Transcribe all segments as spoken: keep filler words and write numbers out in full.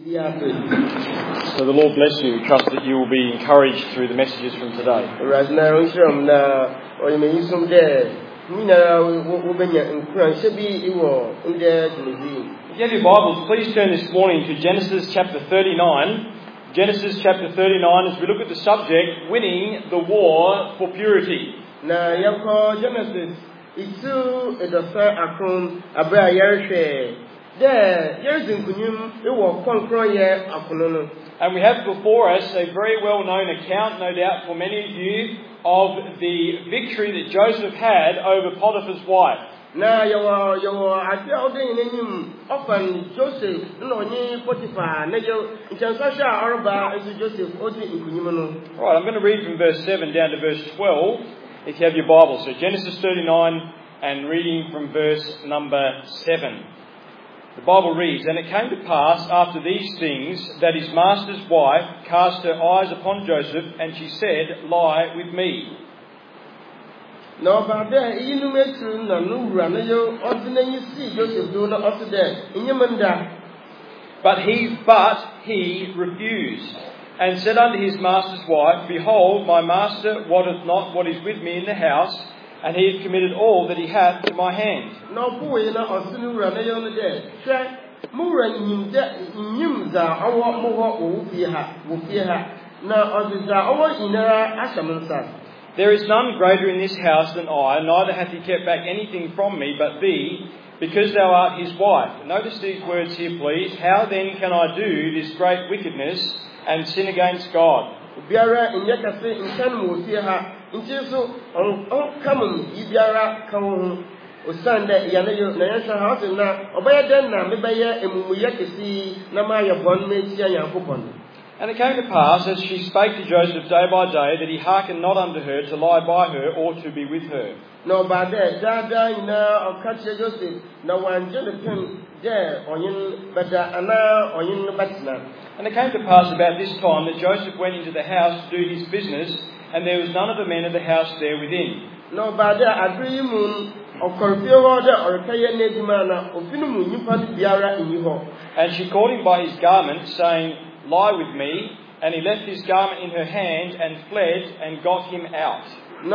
So the Lord bless you. We trust that you will be encouraged through the messages from today. If you have your Bibles, please turn this morning to Genesis chapter thirty-nine. Genesis chapter thirty-nine, as we look at the subject, winning the war for purity. Genesis. And we have before us a very well-known account, no doubt for many of you, of the victory that Joseph had over Potiphar's wife. Now, you are you are at the often Joseph, no, Potiphar, Joseph, right, I'm going to read from verse seven down to verse twelve, if you have your Bible. So Genesis thirty-nine and reading from verse number seven. The Bible reads, "And it came to pass after these things that his master's wife cast her eyes upon Joseph, and she said, 'Lie with me.' But he, but he refused, and said unto his master's wife, 'Behold, my master wotteth not what is with me in the house, and he hath committed all that he hath to my hand.' There is none greater in this house than I, neither hath he kept back anything from me but thee, because thou art his wife." Notice these words here, please. "How then can I do this great wickedness and sin against God?" And it came to pass, as she spake to Joseph day by day, that he hearkened not unto her to lie by her or to be with her. And it came to pass about this time that Joseph went into the house to do his business, and there was none of the men of the house there within. And she called him by his garment, saying, "Lie with me." And he left his garment in her hand and fled and got him out.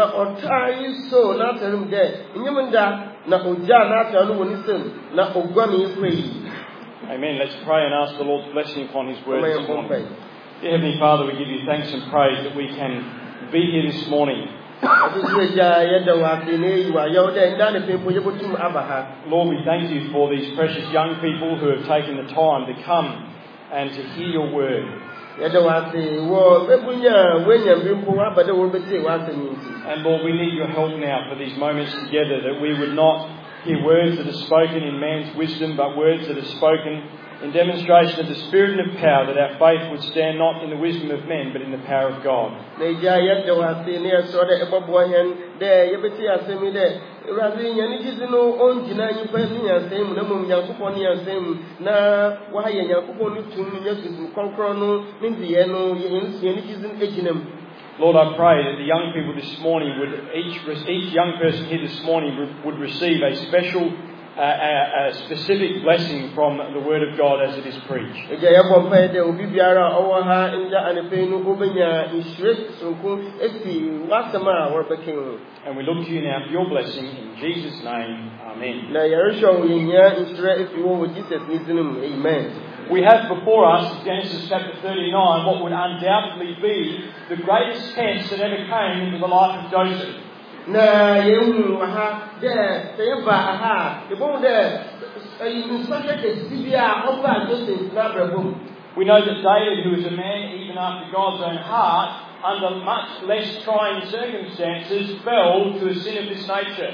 Amen. Let's pray and ask the Lord's blessing upon his word this morning. Dear Heavenly Father, we give you thanks and praise that we can be here this morning. Lord, we thank you for these precious young people who have taken the time to come and to hear your word. And Lord, we need your help now for these moments together, that we would not hear words that are spoken in man's wisdom, but words that are spoken in demonstration of the Spirit and of power, that our faith would stand not in the wisdom of men, but in the power of God. Lord, I pray that the young people this morning would, each, each young person here this morning would, would receive a special Uh, a, a specific blessing from the Word of God as it is preached. And we look to you now for your blessing in Jesus' name. Amen. Amen. We have before us, Genesis chapter thirty-nine, what would undoubtedly be the greatest test that ever came into the life of Joseph. We know that David, who is a man even after God's own heart, under much less trying circumstances, fell to a sin of this nature.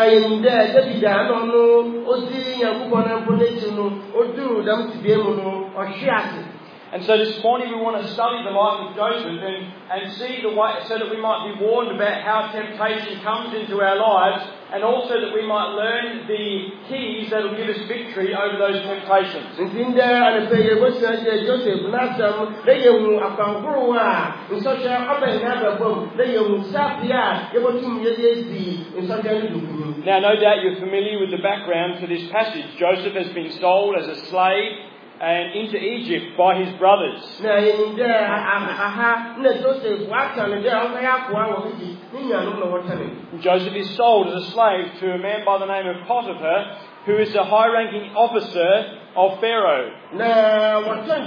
And so this morning we want to study the life of Joseph and, and see the way, so that we might be warned about how temptation comes into our lives, and also that we might learn the keys that will give us victory over those temptations. Now, no doubt you're familiar with the background to this passage. Joseph has been sold as a slave and into Egypt by his brothers. Joseph is sold as a slave to a man by the name of Potiphar, who is a high-ranking officer of Pharaoh. Now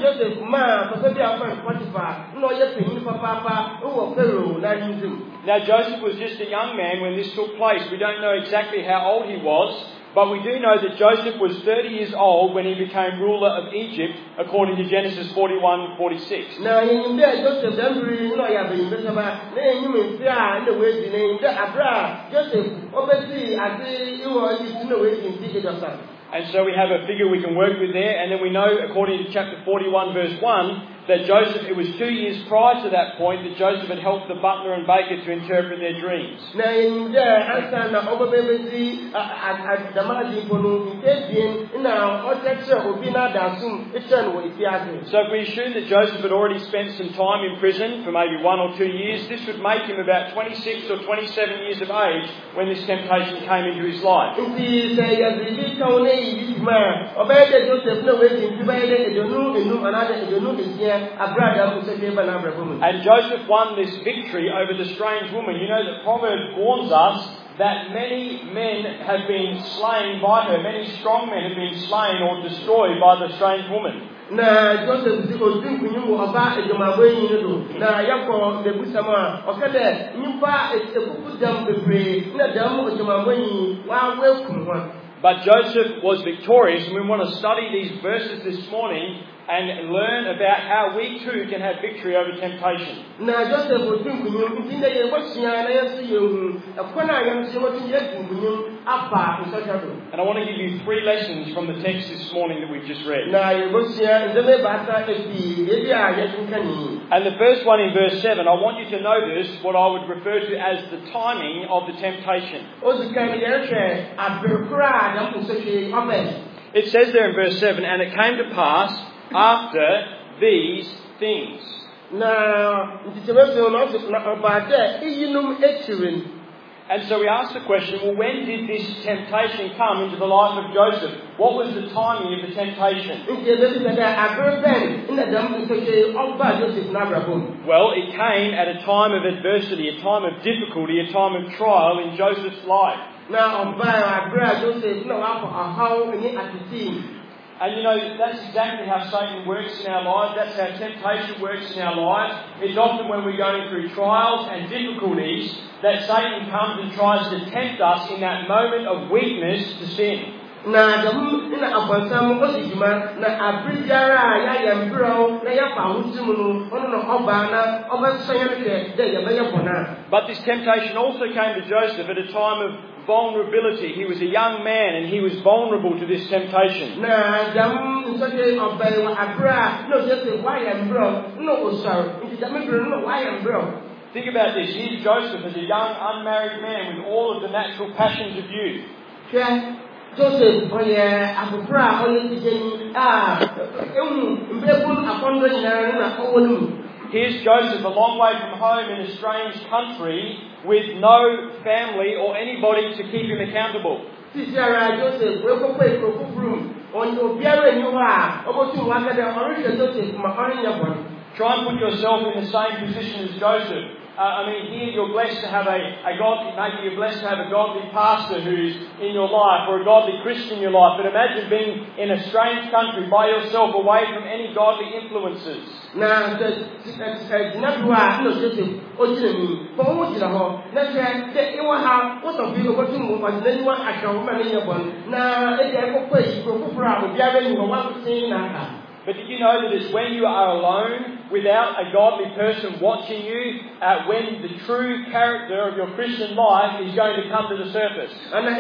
Joseph was just a young man when this took place. We don't know exactly how old he was, but we do know that Joseph was thirty years old when he became ruler of Egypt, according to Genesis forty-one forty-six. Now, Joseph And so we have a figure we can work with there, and then we know, according to chapter forty-one, verse one, that Joseph, it was two years prior to that point that Joseph had helped the butler and baker to interpret their dreams. So if we assume that Joseph had already spent some time in prison for maybe one or two years, this would make him about twenty-six or twenty-seven years of age when this temptation came into his life. And Joseph won this victory over the strange woman. You know that Proverbs warns us that many men have been slain by her. Many strong men have been slain or destroyed by the strange woman. Na Joseph di odin kunyimu oba ejumagbe yin do na yakọ debusama okede nyimpa ekuku dam bebre na dam ejumagbe yin wa wekun ho. But Joseph was victorious, and we want to study these verses this morning and learn about how we too can have victory over temptation. And I want to give you three lessons from the text this morning that we've just read. And the first one in verse seven, I want you to notice what I would refer to as the timing of the temptation. It says there in verse seven, and it came to pass after these things. And so we ask the question, well, when did this temptation come into the life of Joseph? What was the timing of the temptation? Well, it came at a time of adversity, a time of difficulty, a time of trial in Joseph's life. And you know, that's exactly how Satan works in our lives. That's how temptation works in our lives. It's often when we're going through trials and difficulties that Satan comes and tries to tempt us in that moment of weakness to sin. Na damu ina abansamu osigima na abrijara ya yambro na ya pawuzimu ono no obana obasanyake de yabaya bona. But this temptation also came to Joseph at a time of vulnerability. He was a young man and he was vulnerable to this temptation. Na damu nsake obai wa abra no Joseph wa yambro no osar nti damu no wa yambro. Think about this. Here's Joseph as a young unmarried man with all of the natural passions of youth. Yeah. Joseph, oh yeah, Abubra, oh yeah, ah, here's Joseph, a long way from home in a strange country with no family or anybody to keep him accountable. Try and put yourself in the same position as Joseph. Uh, I mean, here you're blessed to have a, a godly, maybe you're blessed to have a godly pastor who's in your life or a godly Christian in your life. But imagine being in a strange country by yourself away from any godly influences. Now, but did you know that it's when you are alone, without a godly person watching you, uh, when the true character of your Christian life is going to come to the surface?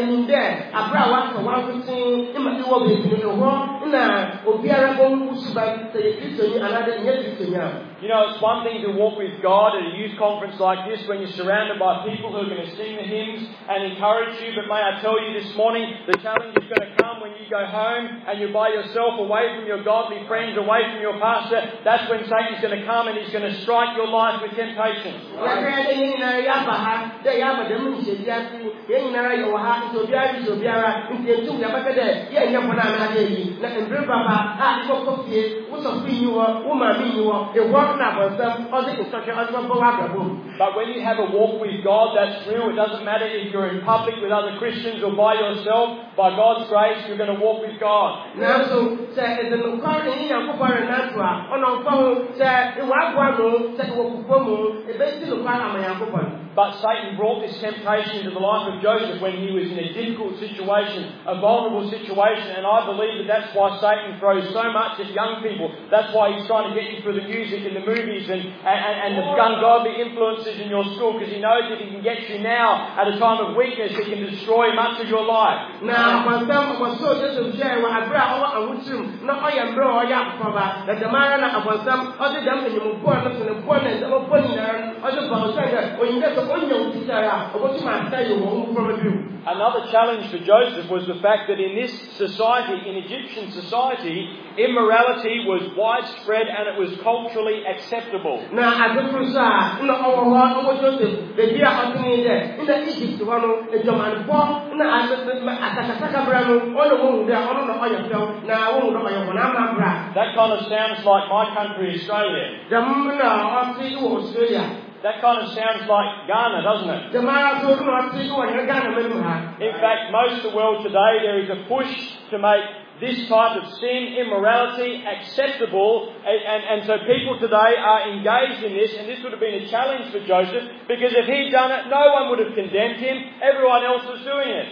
You know, it's one thing to walk with God at a youth conference like this when you're surrounded by people who are going to sing the hymns and encourage you, but may I tell you this morning, the challenge is going to come when you go home and you're by yourself, away from your godly friends, away from your pastor. That's when Satan's going to come and he's going to strike your life with temptation. embre baba a ko ko fie wo so fi yi wo wo ma mi yi wo e wo na bo sam o de instruction o de bo wa gabo. But when you have a walk with God, that's real. It doesn't matter if you're in public with other Christians or by yourself. By God's grace, you're going to walk with God. Now, so say the no car in your corporate natua on our phone, say it was one, say it was one, it basically look like I'm a But Satan brought this temptation into the life of Joseph when he was in a difficult situation, a vulnerable situation, and I believe that that's why Satan throws so much at young people. That's why he's trying to get you through the music and the movies and, and, and the ungodly influences in your school, because he knows if he can get you now at a time of weakness, he can destroy much of your life. Now, for some was so just to share what I brought over and which room, not I am bro or yap for that, the Marana upon some other than the born and the born and the open there, other bouncer, when you get the onion teacher, what you might tell you won't from a view. Another challenge for Joseph was the fact that in this society, in Egyptian society, immorality was widespread and it was culturally acceptable. Now, as a cruiser, no, our one over Joseph, the dear Anthony there, in the Egypt, one of the German bomb, no, as a brand, all the woman there, all the oil, now, I won't know your one. That kind of sounds like my country, Australia. The Mumma, Australia. That kind of sounds like Ghana, doesn't it? In fact, most of the world today, there is a push to make this type of sin, immorality, acceptable, and, and, and so people today are engaged in this, and this would have been a challenge for Joseph, because if he'd done it, no one would have condemned him, everyone else was doing it.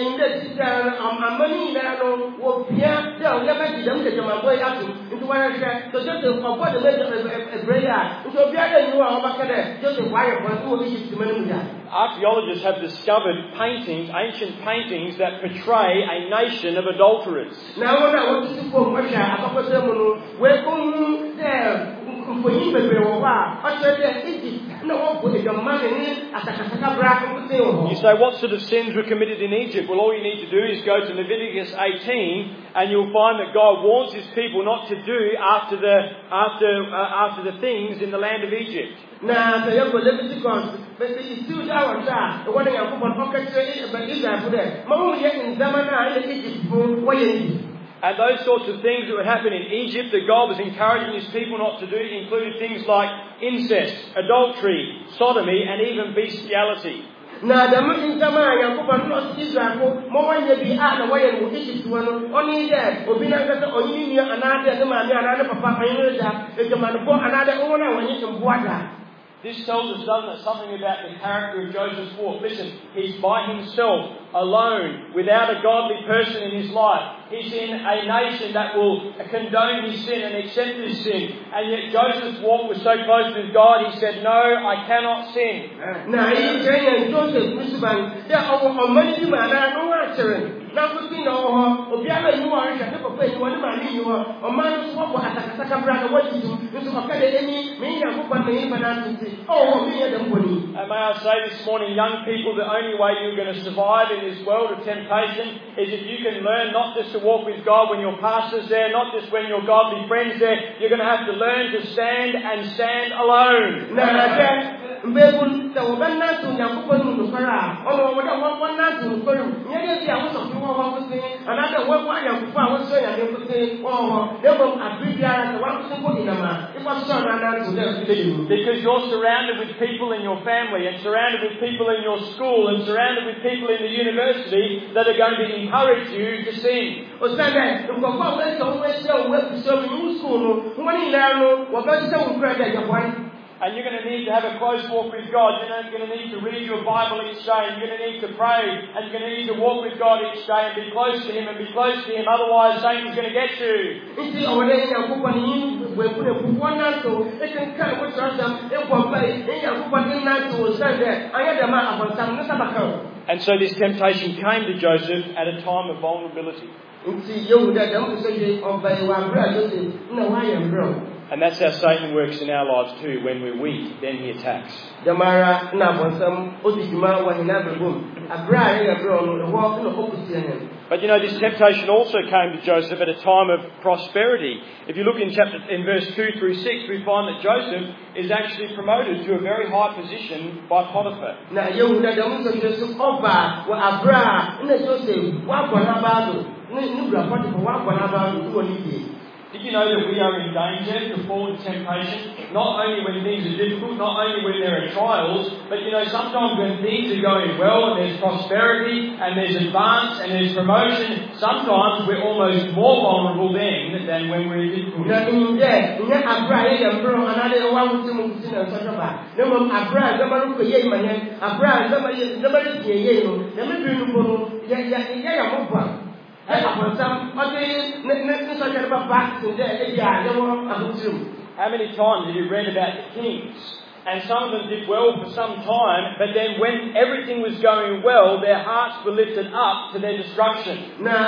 Archaeologists have discovered paintings, ancient paintings, that portray a nation of adulterers. Now, when I want to go, I have a person where come there. You say, what sort of sins were committed in Egypt? Well, all you need to do is go to Leviticus eighteen, and you'll find that God warns His people not to do after the after uh, after the things in the land of Egypt. Now, the young Leviticus, but it's two hours. The one I put on pocket but Israel for that. Mama, yet in Zamana, Egypt, for And those sorts of things that would happen in Egypt that God was encouraging His people not to do included things like incest, adultery, sodomy, and even bestiality. Now, the Muslim Zamana, Kupa, Israel, more than the other way in Egypt, only there, Obinaka, or India, another, the man, another papa, the man, another owner, when you can water. This tells us, doesn't it, something about the character of Joseph's walk. Listen, he's by himself, alone, without a godly person in his life. He's in a nation that will condone his sin and accept his sin. And yet Joseph's walk was so close with God, he said, no, I cannot sin. Now, he's saying, Joseph, there are many men that are not answering. Now, we know, Obiana, you are a people, one man, you are a man who was a Sakabra, what you do, this is a academy, me, and who can be financing. Oh, me and the money. And may I say this morning, young people, the only way you're going to survive in this world of temptation is if you can learn not just to walk with God when your pastor's there, not just when your godly friends there. You're going to have to learn to stand and stand alone. Mbebul ta wabanna tu na kuponu nukara ono wada wabanna tu nukuru nyege ya wuso fi wa wusi anada wa wa ya kufa wuso ya de kusi oh debo abibia na wa kusi ko inama ifa so na na tu de. Because you're surrounded with people in your family and surrounded with people in your school and surrounded with people in the university that are going to encourage you to sin. Osande ko ko wa so wa so wa so mi school no woni na no wa ba so ukra da japani. And you're going to need to have a close walk with God. You're going to need to read your Bible each day. You're going to need to pray. And you're going to need to walk with God each day and be close to Him and be close to Him. Otherwise, Satan's going to get you. And so this temptation came to Joseph at a time of vulnerability. And that's how Satan works in our lives too. When we're weak, then he attacks. But you know, this temptation also came to Joseph at a time of prosperity. If you look in chapter in verse two through six, we find that Joseph is actually promoted to a very high position by Potiphar. Did you know that we are in danger to fall into temptation? Not only when things are difficult, not only when there are trials, but you know, sometimes when things are going well and there's prosperity and there's advance and there's promotion, sometimes we're almost more vulnerable then than when we're in difficulty. How many times have you read about the kings? And some of them did well for some time, but then when everything was going well, their hearts were lifted up to their destruction.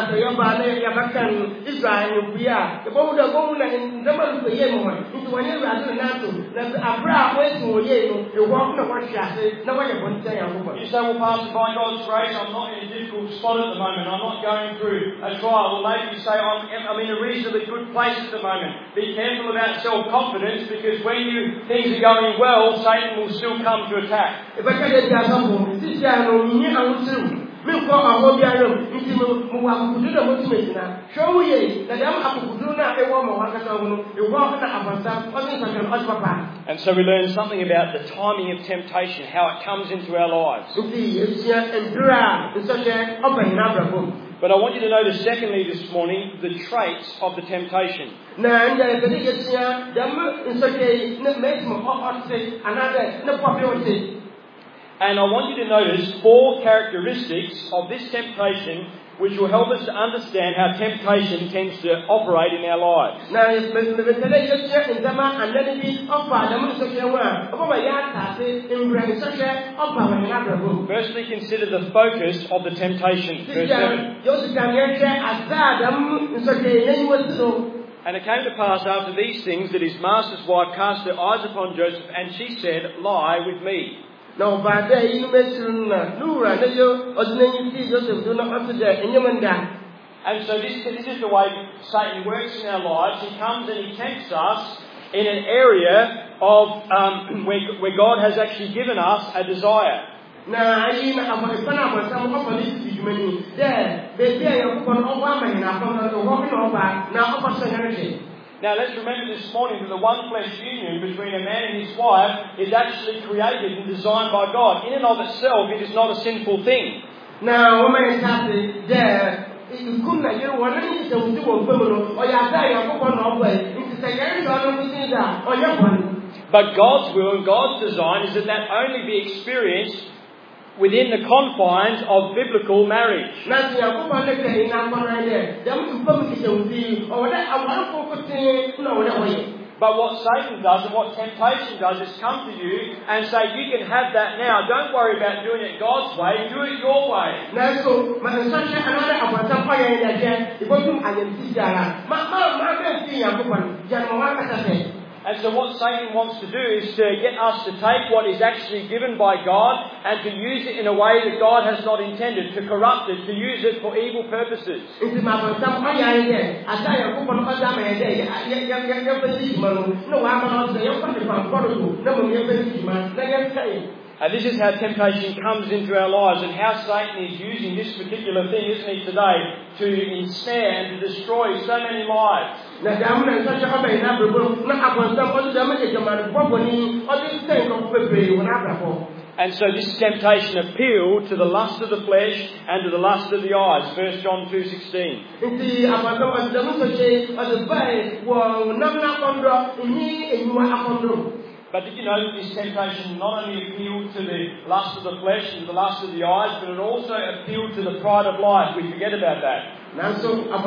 You say, well, Pastor, by God's grace, I'm not in a difficult spot at the moment. I'm not going through a trial. Well, maybe you say, I'm, I'm in a reasonably good place at the moment. Be careful about self-confidence, because when you things are going well, Satan will still come to attack. And so we learn something about the timing of temptation, how it comes into our lives. But I want you to notice, secondly, this morning, the traits of the temptation. And I want you to notice four characteristics of this temptation which will help us to understand how temptation tends to operate in our lives. Firstly, consider the focus of the temptation. Verse seven. And it came to pass after these things that his master's wife cast her eyes upon Joseph, and she said, "Lie with me." Now, by day, you mentioned Nura, and And so this, this is the way Satan works in our lives. He comes and he tempts us in an area of um, where, where God has now, given us a desire. Now, let's remember this morning that the one flesh union between a man and his wife is actually created and designed by God. In and of itself, it is not a sinful thing. Now, woman is there. You couldn't get one of these to do a criminal, or you are dying of one way. It's a very or your one. But God's will and God's design is that that only be experienced within the confines of biblical marriage. But what Satan does and what temptation does is come to you and say, you can have that now. Don't worry about doing it God's way. Do it your way. And so what Satan wants to do is to get us to take what is actually given by God and to use it in a way that God has not intended, to corrupt it, to use it for evil purposes. And this is how temptation comes into our lives, and how Satan is using this particular thing, isn't he, today, to ensnare and to destroy so many lives. And so this temptation appealed to the lust of the flesh and to the lust of the eyes. First John two sixteen. But did you know that this temptation not only appealed to the lust of the flesh and to the lust of the eyes, but it also appealed to the pride of life? We forget about that. Think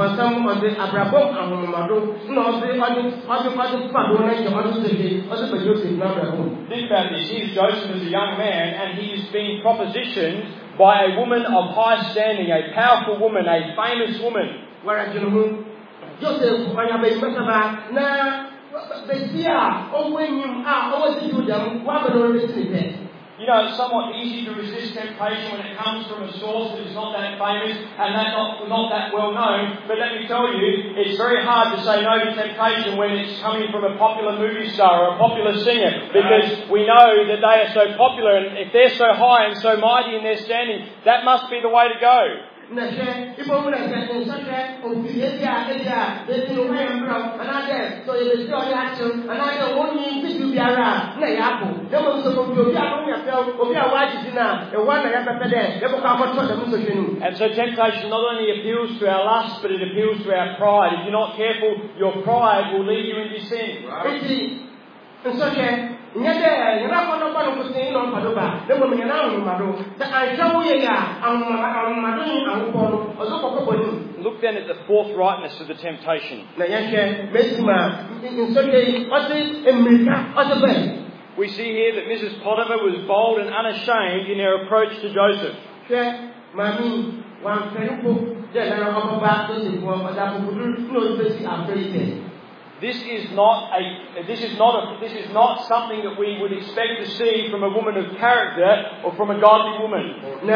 about this. Here's Joseph as a young man, and he is being propositioned by a woman of high standing, a powerful woman, a famous woman. You know, it's somewhat easy to resist temptation when it comes from a source that is not that famous and that not, not that well known. But let me tell you, it's very hard to say no to temptation when it's coming from a popular movie star or a popular singer, because we know that they are so popular, and if they're so high and so mighty in their standing, that must be the way to go. Nashe, if I'm going to such a Ophia, there's no way I'm from another, so it is your action, another one needs to be around. Nayapo, there was some of your yourself, or your wife is now, and one I have a day, never come for the And so temptation not only appeals to our lust, but it appeals to our pride. If you're not careful, your pride will lead you into sin. Right. And so, Nyade, you're not going to follow the same on Padoba. Then when you're now in Mado, that I show you, I'm Madoni, I'm Polo, or Zopo. Look then at the forthrightness of the temptation. We see here that Missus Potiphar was bold and unashamed in her approach to Joseph. This is not a. This is not a. This is not something that we would expect to see from a woman of character or from a godly woman.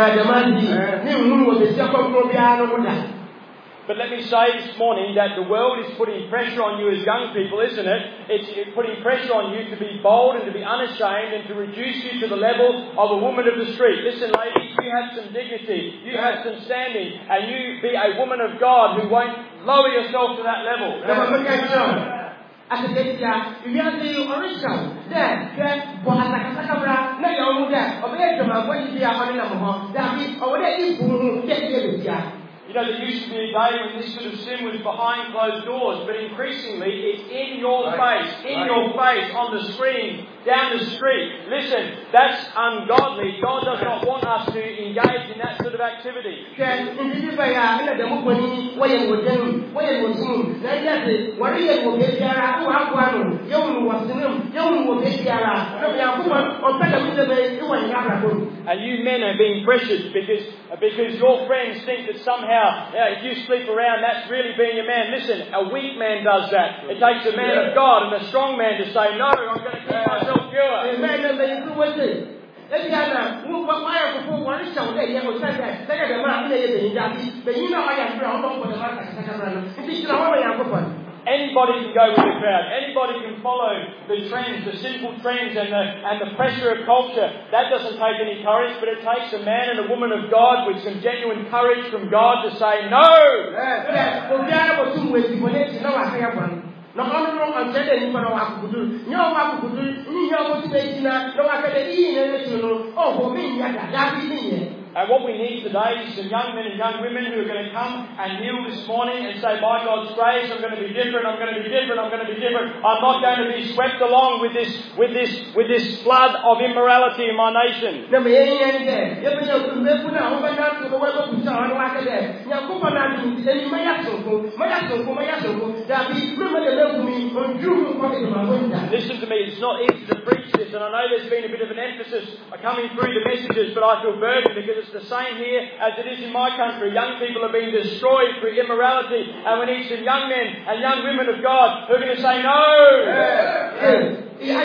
But let me say this morning that the world is putting pressure on you as young people, isn't it? It's putting pressure on you to be bold and to be unashamed and to reduce you to the level of a woman of the street. Listen, ladies, you have some dignity, you have some standing, and you be a woman of God who won't lower yourself to that level. You know, there used to be a day when this sort of sin was behind closed doors, but increasingly it's in your face, in your face, on the screen, down the street. Listen, that's ungodly. God does not want us to engage in that sort of activity. And you men are being pressured because, because your friends think that somehow, yeah, if you sleep around, that's really being a man. Listen, a weak man does that. It takes a man of God and a strong man to say, no, I'm going to keep myself pure. Anybody can go with the crowd. Anybody can follow the trends, the sinful trends and the, and the pressure of culture. That doesn't take any courage, but it takes a man and a woman of God with some genuine courage from God to say no. And what we need today is some young men and young women who are going to come and kneel this morning and say, by God's grace, I'm going to be different, I'm going to be different, I'm going to be different. I'm not going to be swept along with this, with this, with this flood of immorality in my nation. Listen to me, it's not easy to preach this, and I know there's been a bit of an emphasis coming through the messages, but I feel burdened because it's the same here as it is in my country. Young people are being destroyed through immorality, and we need some young men and young women of God who are going to say no. Yeah.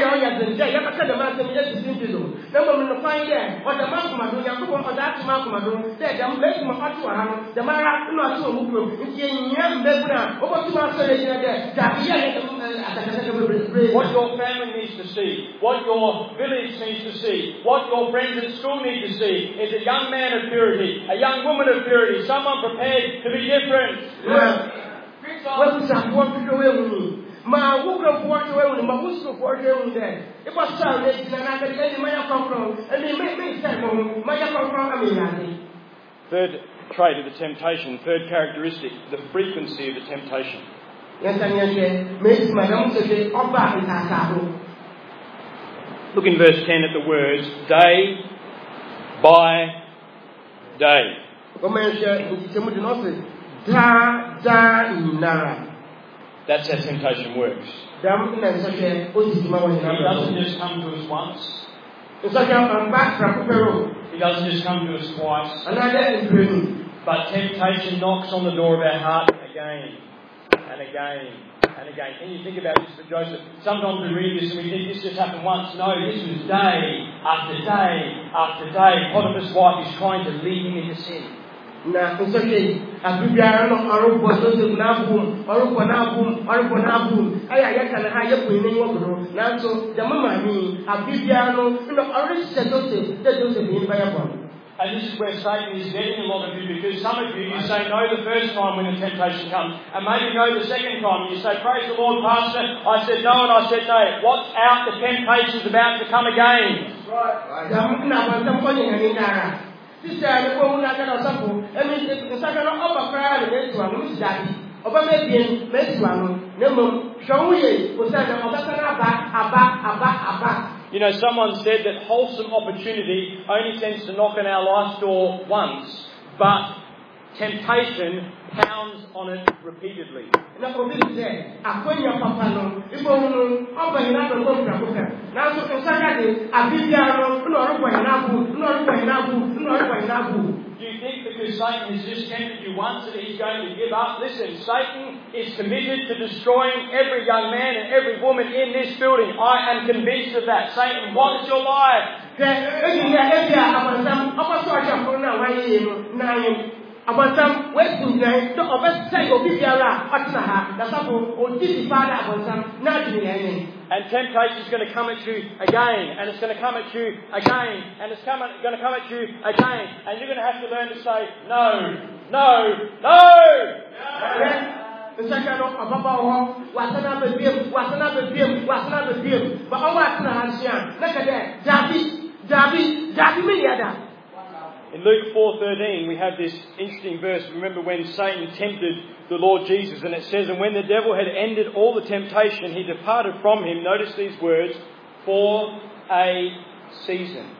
What your family needs to see, what your village needs to see, what your friends at school need to see is a young man of purity, a young woman of purity, someone prepared to be different. Yeah. Ma who can work away with my who's to work away there? If I start making an academy, may I come from, and they make me say, may I come from? Third trait of the temptation, third characteristic, the frequency of the temptation. Look in verse ten at the words, day by day. That's how temptation works. He doesn't just come to us once. He doesn't just come to us twice. But temptation knocks on the door of our heart again and again and again. Can you think about this for Joseph? Sometimes we read this and we think this just happened once. No, this was day after day after day. Potiphar's wife is trying to lead him into sin. Na nsoke abibiara no arubo Joseph na bum arubo na bum arubo na bum aya yaka na ha yepo ni nwogodo na so de mama mi abibiara no no arisi Joseph de Joseph ni baya bom. And this is where Satan is getting a lot of you, because some of you, you say no the first time when the temptation comes, and maybe no the second time, and you say, praise the Lord, Pastor, I said no and I said no. Watch out, the temptation's about to come again. Right. You know, someone said that wholesome opportunity only tends to knock on our life's door once, but temptation pounds on it repeatedly. Do you think because Satan has just tempted you once that he's going to give up? Listen, Satan is committed to destroying every young man and every woman in this building. I am convinced of that. Satan wants your life. Abonsam wetin nai to obesai obi biara otna na sabo odidi father abonsam na adini. And temptation is going to come at you again, and it's going to come at you again, and it's coming, going to come at you again, and you're going to have to learn to say no, no, no. Nsakano ababa ho wasana bebiem wasana bebiem wasana bebiem ba awatna hansia nakade dabi dabi dabi me yada. In Luke four thirteen, we have this interesting verse. Remember when Satan tempted the Lord Jesus, and it says, and when the devil had ended all the temptation, he departed from him. Notice these words, for a season.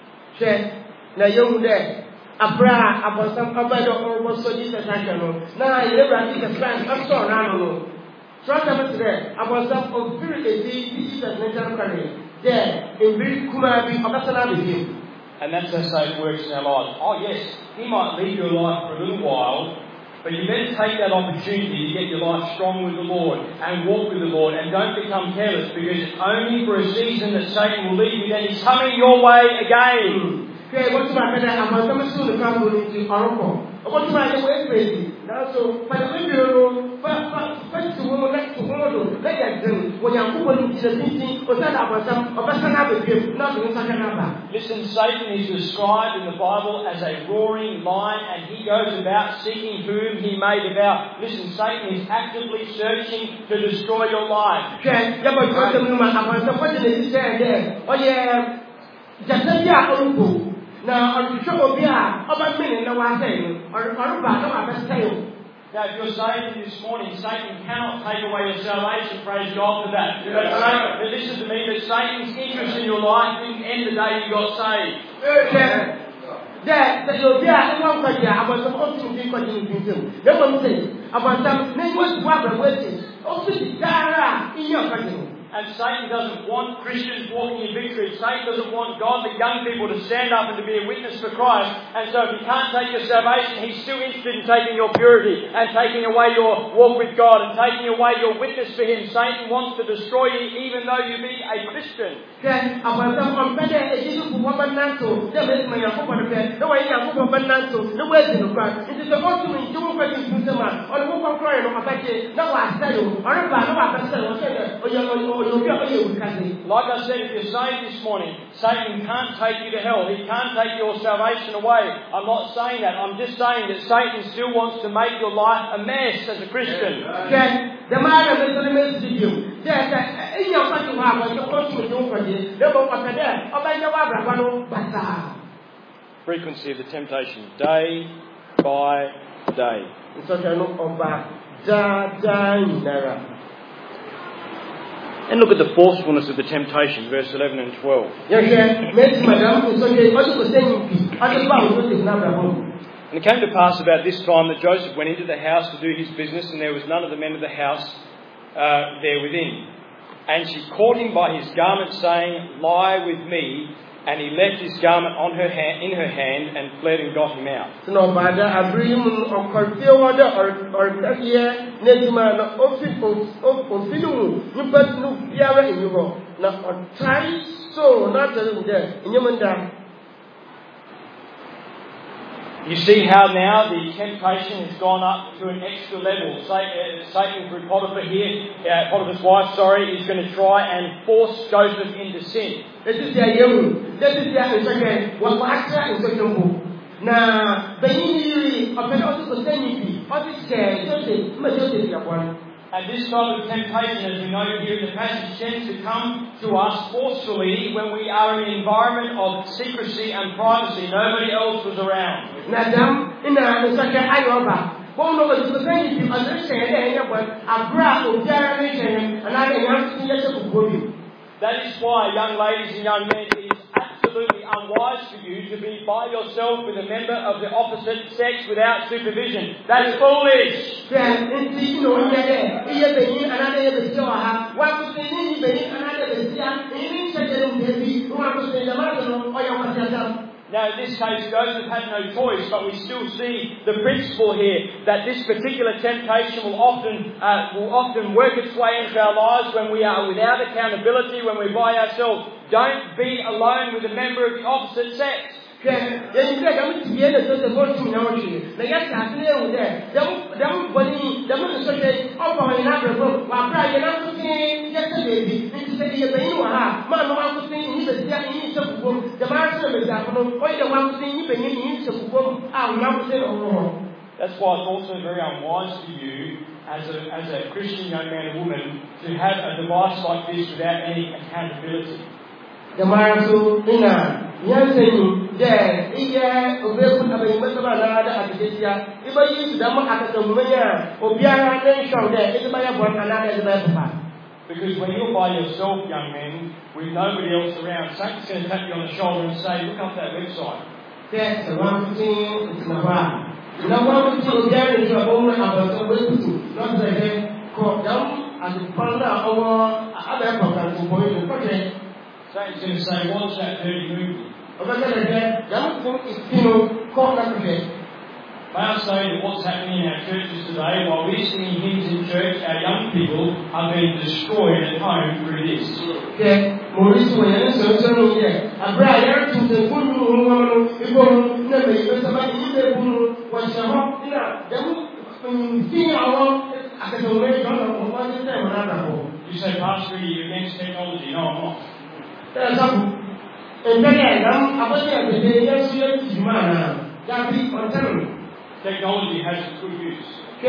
Abra abosam abado orboso Jesus akano na yebra Jesus Christ amso na no so that today abosam of spirit edi Jesus natural career there in very kuma bi obasana with him. And that's how Satan works in our lives. Oh yes, he might lead your life for a little while, but you better take that opportunity to get your life strong with the Lord and walk with the Lord, and don't become careless, because it's only for a season that Satan will lead you, then he's coming your way again. Okay, what's my better? I'm going to soon come to Oracle. What's my way crazy? Now, so, but the video, but first to woman next to one, let us do when you're moving to the meeting, or that about some of us another gift, nothing in such another. Listen, Satan is described in the Bible as a roaring lion, and he goes about seeking whom he may devour. Listen, Satan is actively searching to destroy your life. Okay, yeah, but what did he say there? Oh, yeah, just a year. Now, I'm sure we are about minute no one saying, or about no other sale. Now, if you're saved this morning, Satan cannot take away your salvation. Praise God for that. But, but listen to me, that Satan's interest in your life didn't end the day you got saved. Yeah. That you'll be at one question about some ultimate question. That's what I'm saying. About some name was what I'm waiting. Also, the Dara in your question. And Satan doesn't want Christians walking in victory. Satan doesn't want godly young people to stand up and to be a witness for Christ. And so if he can't take your salvation, he's still interested in taking your purity and taking away your walk with God and taking away your witness for him. Satan wants to destroy you even though you be a Christian. Like I said, if you're saved this morning, Satan can't take you to hell. He can't take your salvation away. I'm not saying that. I'm just saying that Satan still wants to make your life a mess as a Christian. Frequency of the temptation, day by day. And look at the forcefulness of the temptation, verse eleven and twelve. And it came to pass about this time that Joseph went into the house to do his business, and there was none of the men of the house uh, there within. And she caught him by his garment, saying, lie with me. And he left his garment on her hand, in her hand, and fled and got him out. You see how now the temptation has gone up to an extra level. Satan, through Potiphar here, uh, Potiphar's wife, sorry, is going to try and force Joseph into sin. Na Benini or Pentecost Christianity, what is Joseph, Joseph one. And this type of temptation, as we know here in the passage, tends to come to us forcefully when we are in an environment of secrecy and privacy. Nobody else was around. Nadam, in a such a Ioba. One of the Christianity understand anyone, a bra of generation, and I am young to That is why, young ladies and young men, it is absolutely unwise for you to be by yourself with a member of the opposite sex without supervision. That's foolish. Now, in this case, Joseph had no choice, but we still see the principle here that this particular temptation will often uh, will often work its way into our lives when we are without accountability, when we're by ourselves. Don't be alone with a member of the opposite sex. Then you said, I'm to be able to go to Minochi. The yes, I feel there. Don't believe the ministry of another book. While Brian, I'm saying, yesterday, and to say, you know, Mamma was saying, you said, you need to go. The master is that one, or the one thing you need to go. I'll not say, oh. That's why it's also very unwise for you, as a, as a Christian young man or woman, to have a device like this without any accountability. The Marasu, Ina. Yansen, there, Iya, Obeku, Abel, Acacia, if I use them at the Maya, Obiara nation there, it's by a one another. Because when you're by yourself, young men, with nobody else around, Satan's going to tap you on the shoulder and say, look up that website. That's the one thing, it's not no one to again is a woman about the way to not say, call down as a partner over other programs in point of project. Satan's going to say, watch that dirty movie. May I say that what's happening in our churches today, while we're singing hymns in church, our young people are being destroyed at home through this. You say, Pastor, are you against technology? No, I'm not. Technology has its good use.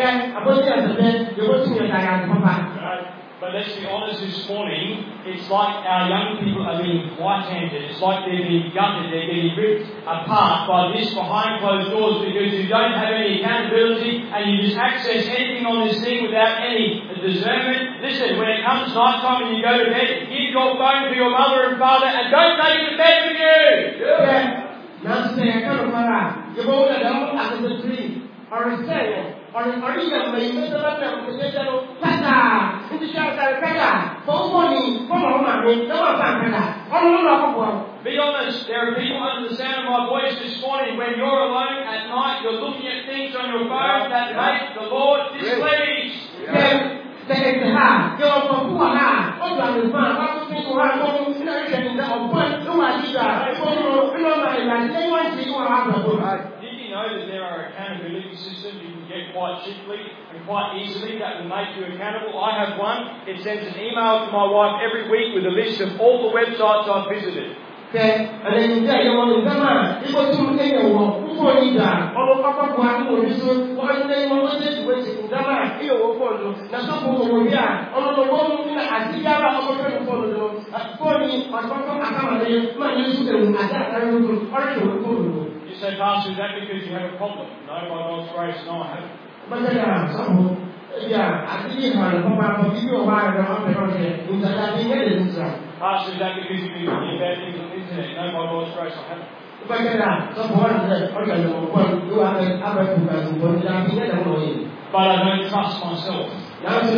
Right. But let's be honest this morning, it's like our young people are being white-handed. It's like they're being gutted, they're getting ripped apart by this behind closed doors because you don't have any accountability and you just access anything on this thing without any discernment. Listen, when it comes night time and you go to bed, give your phone to your mother and father and don't take it to bed with you. Yeah. Now say I come from you go down at the tree or say or or you may miss about them to say that Pata into shelter Pata for money for money no one Pata oh no. Be honest, there are people under the sound of my voice this morning when you're alone at night, you're looking at things on your phone that make the Lord displeased. Yeah. Say ha, you're from Puana, or the farm, what to think of our home, in a region that of one, no idea, I don't know, my life, they want to have a book. Did you know that there are accountability systems you can get quite cheaply and quite easily that will make you accountable? I have one. It sends an email to my wife every week with a list of all the websites I've visited. Okay, and then you say you want to come on, you go to take a walk, who will need that? Or Papa Guan will listen, one day one day to wait in Dama, you will follow. Now, some people will be on the one in a Sierra of a follow, a phony, or Papa Academy, my use them at that time, or you will follow. You say, Pastor, is that because you have a problem? No, by God's grace, no, I haven't. But there are some. Yeah, I think I'm going to give you a while around the project. Pastor, is that because you've been looking at bad things on the internet? No, by God's grace, I haven't. But there are some ones that are going to do other people. But I don't trust myself. Now,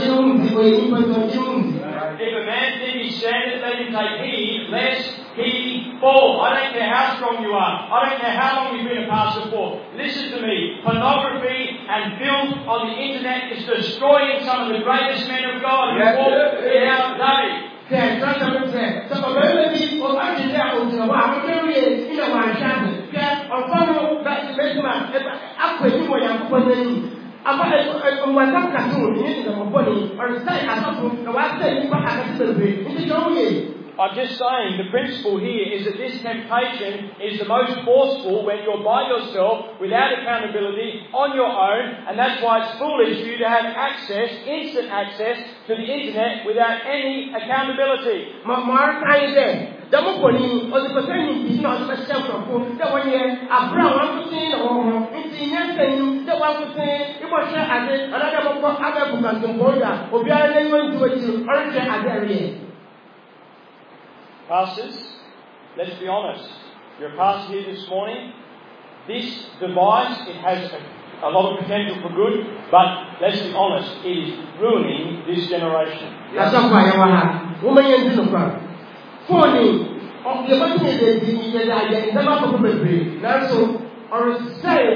if a man think he standeth, let him take heed, lest he fall. I don't care how strong you are. I don't care how long you've been a pastor for. Listen to me. Pornography and filth on the internet is destroying some of the greatest men of God who walk in our day. Okay, that's what I'm saying. So, maybe for us to know, I'm very in a one shot. Okay, or follow that the best man. I'm going to put it Apa membuat kartun ini tidak mempunyai orang saya asal pun kawat saya ini pak akan terbit ini jauh ye. I'm just saying the principle here is that this temptation is the most forceful when you're by yourself, without accountability, on your own, and that's why it's foolish for you to have access, instant access, to the internet without any accountability. Democoni or the percentage is not a self-report. That one year, a brown thing or it's in the one thing, it was share as it, another book, other book as the border, or be able to it to earn as area. Pastors, let's be honest. You're a pastor here this morning. This device, it has a, a lot of potential for good, but let's be honest, it is ruining this generation. That's why I want to Phone of the money is never probably. Now, or say,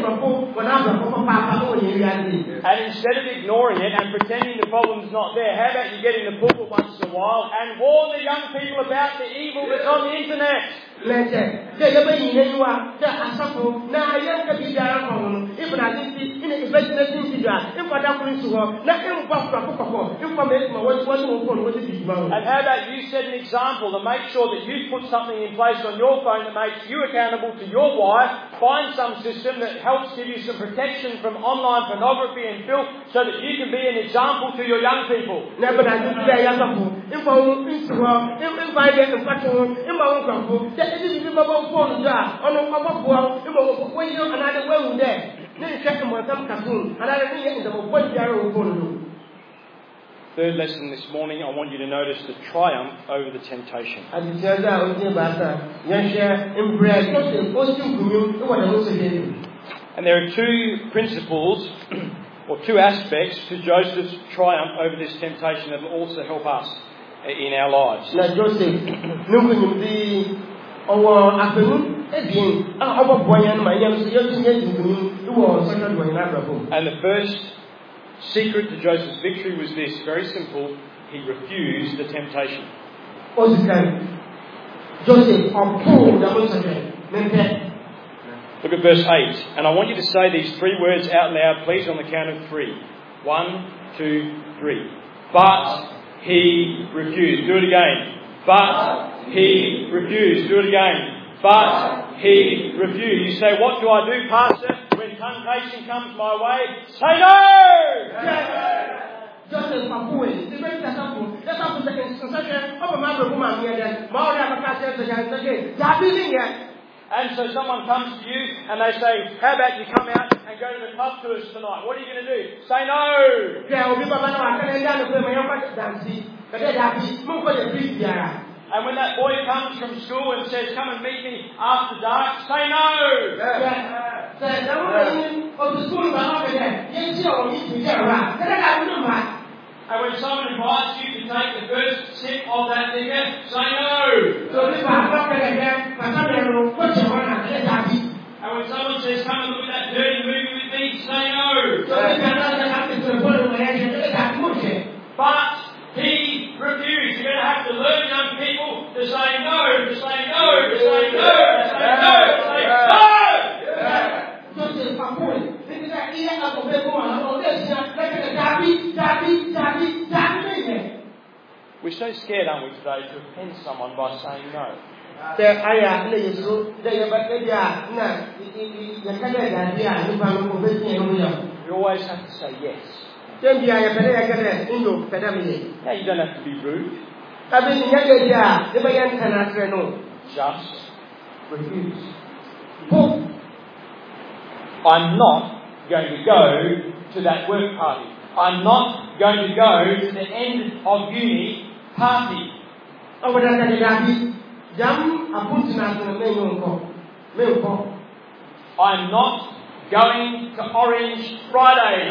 and instead of ignoring it and pretending the problem's not there, how about you get in the pulpit once in a while and warn the young people about the evil that's on the internet? And how about you set an example to make sure that you put something in place on your phone that makes you accountable to your wife, find some system that helps give you some protection from online pornography and filth so that you can be an example to your young people. Third lesson this morning, I want you to notice the triumph over the temptation. And there are two principles or two aspects to Joseph's triumph over this temptation that will also help us in our lives. Now, Joseph, and the first secret to Joseph's victory was this, very simple: he refused the temptation. Look at verse eight, and I want you to say these three words out loud, please, on the count of three. One, two, three. But he refused. Do it again. But he refused. Do it again. But he refused. You say, what do I do, Pastor, when temptation comes my way? Say no! Joseph Papuwe, the very example, that's how the construction of a man of woman here, then, Maura Pacas again, again. And so someone comes to you and they say, how about you come out and go to the club to us tonight? What are you going to do? Say no! And when that boy comes from school and says, come and meet me after dark, say no! And when someone invites you to take the first sip of that liquor, say no! And when someone says, come and look at that dirty movie with me, say no! But he refused. You're going to have to learn, young people, to say no, to say no, to say no, to say no, to say no! We're so scared, aren't we, today, to offend someone by saying no. You always have to say yes. Now, you don't have to be rude. Just refuse. I'm not going to go to that work party. I'm not going to go to the end of uni party. I'm not going to Orange Friday.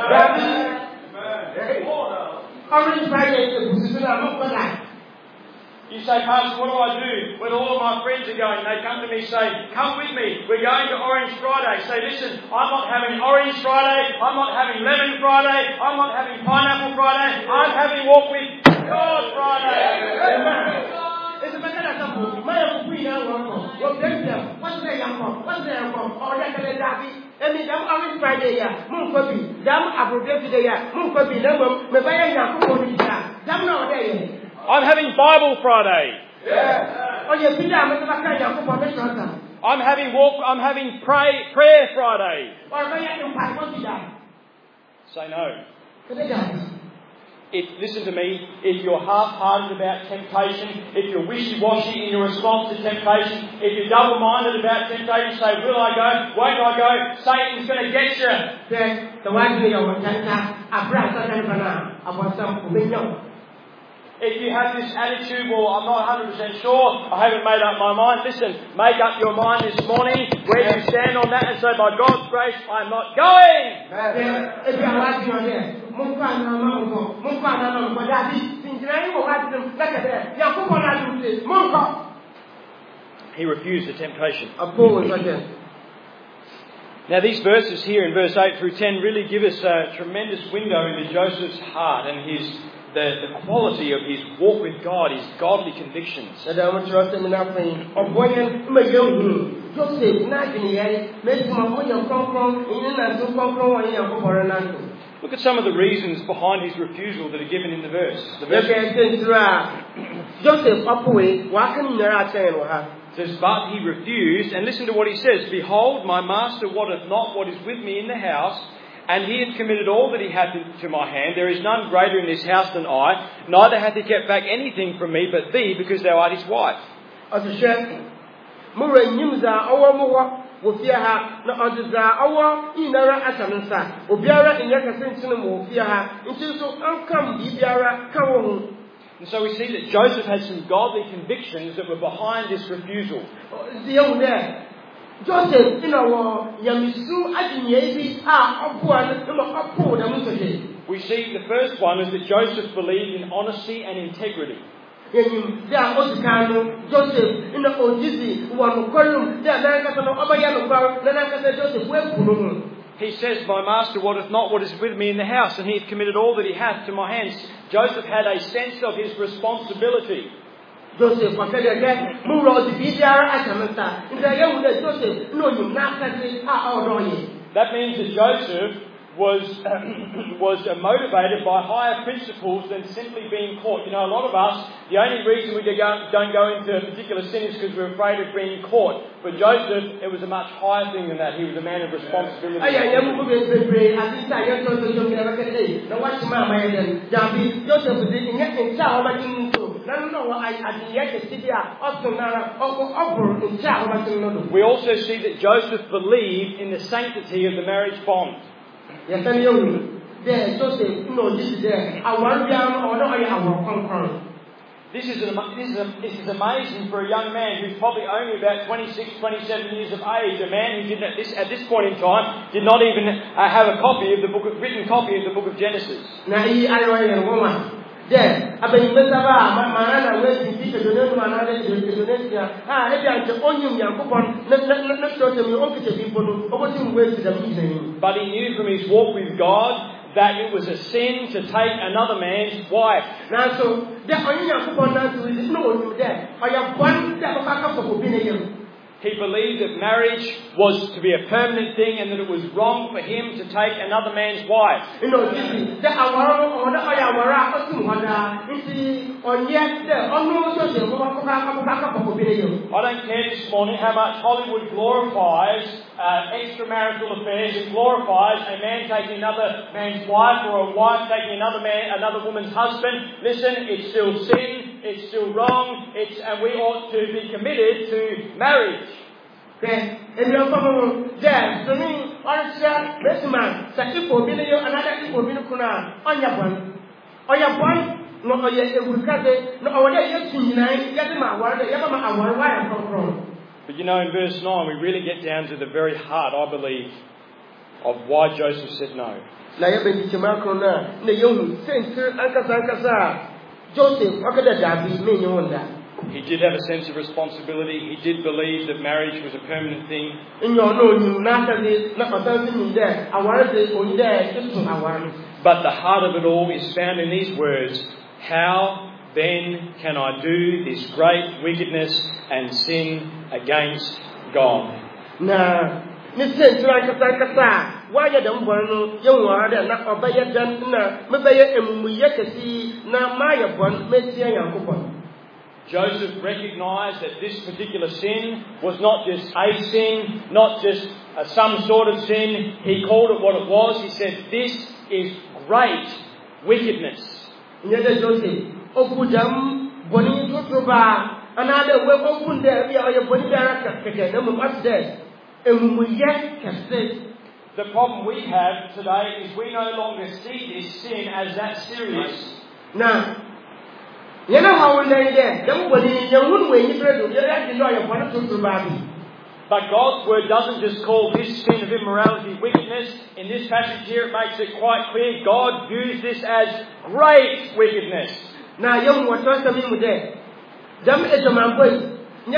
Orange Friday. You say, Pastor, what do I do when all of my friends are going? They come to me and say, come with me. We're going to Orange Friday. Say, listen, I'm not having Orange Friday. I'm not having Lemon Friday. I'm not having Pineapple Friday. I'm having Walk with God Friday. It's a matter of example. My opinion, what them? What's their young? What's their young? Or that they David. And me, them Orange Friday, yeah. Moon copy. Them abrogated, yeah. Moon copy. Them, me buy a young for the Them now, there. I'm having Bible Friday. I'm having walk. I'm having pray prayer Friday. Say no. If, listen to me, if you're half-hearted about temptation, if you're wishy-washy in your response to temptation, if you're double-minded about temptation, say, will I go, won't I go, Satan's going to get you. If you have this attitude, well, I'm not one hundred percent sure, I haven't made up my mind, listen, make up your mind this morning where you stand on that and say, by God's grace, I'm not going. He refused the temptation. Now these verses here in verse eight through ten really give us a tremendous window into Joseph's heart and his the, the quality of his walk with God, his godly convictions. Look at some of the reasons behind his refusal that are given in the verse. The verse says, but he refused, and listen to what he says, behold, my master wotteth not what is with me in the house, and he hath committed all that he hath to my hand. There is none greater in this house than I, neither hath he kept back anything from me but thee, because thou art his wife. And so we see that Joseph had some godly convictions that were behind this refusal. Joseph, you know, we see the first one is that Joseph believed in honesty and integrity. He says, my master wotteth not what is with me in the house, and he hath committed all that he hath to my hands. Joseph had a sense of his responsibility. Joseph, that means that Joseph was uh, was uh, motivated by higher principles than simply being caught. You know, a lot of us, the only reason we don't go into a particular sin is because we're afraid of being caught. For Joseph, it was a much higher thing than that. He was a man of responsibility. We also see that Joseph believed in the sanctity of the marriage bond. This is, an, this, is a, this is amazing for a young man who's probably only about twenty-six, twenty-seven years of age. A man who did at this, at this point in time did not even uh, have a copy of the book, of, written copy of the book of Genesis. But he knew from his walk with God that it was a sin to take another man's wife. He believed that marriage was to be a permanent thing and that it was wrong for him to take another man's wife. I don't care this morning how much Hollywood glorifies uh, extramarital affairs. It glorifies a man taking another man's wife or a wife taking another man, another woman's husband. Listen, it's still sin. It's still wrong. It's, and we ought to be committed to marriage. But you know, in verse nine, we really get down to the very heart, I believe, of why Joseph said no. He did have a sense of responsibility. He did believe that marriage was a permanent thing. But the heart of it all is found in these words: how then can I do this great wickedness and sin against God? wayɛ dɛm bɔne no yɛhu ara dɛ na ɔbɛyɛ dɛm na mebɛyɛ amumuyɛ kɛse na mayɛ bɔne mɛtia Nyankopɔn. Joseph recognized that this particular sin was not just a sin, not just uh, some sort of sin. He called it what it was. He said, this is great wickedness. Nyɛ Joseph okudam bɔne totroba anade we okunde bia ɔyɛ bɔne biara kɛkɛ na mmom ɔte dɛ amumuyɛ kɛse. The problem we have today is we no longer see this sin as that serious. Now, you know how we learn there. But God's word doesn't just call this sin of immorality wickedness. In this passage here, it makes it quite clear God views this as great wickedness. Now, you know what I'm saying there. Them is a man boy.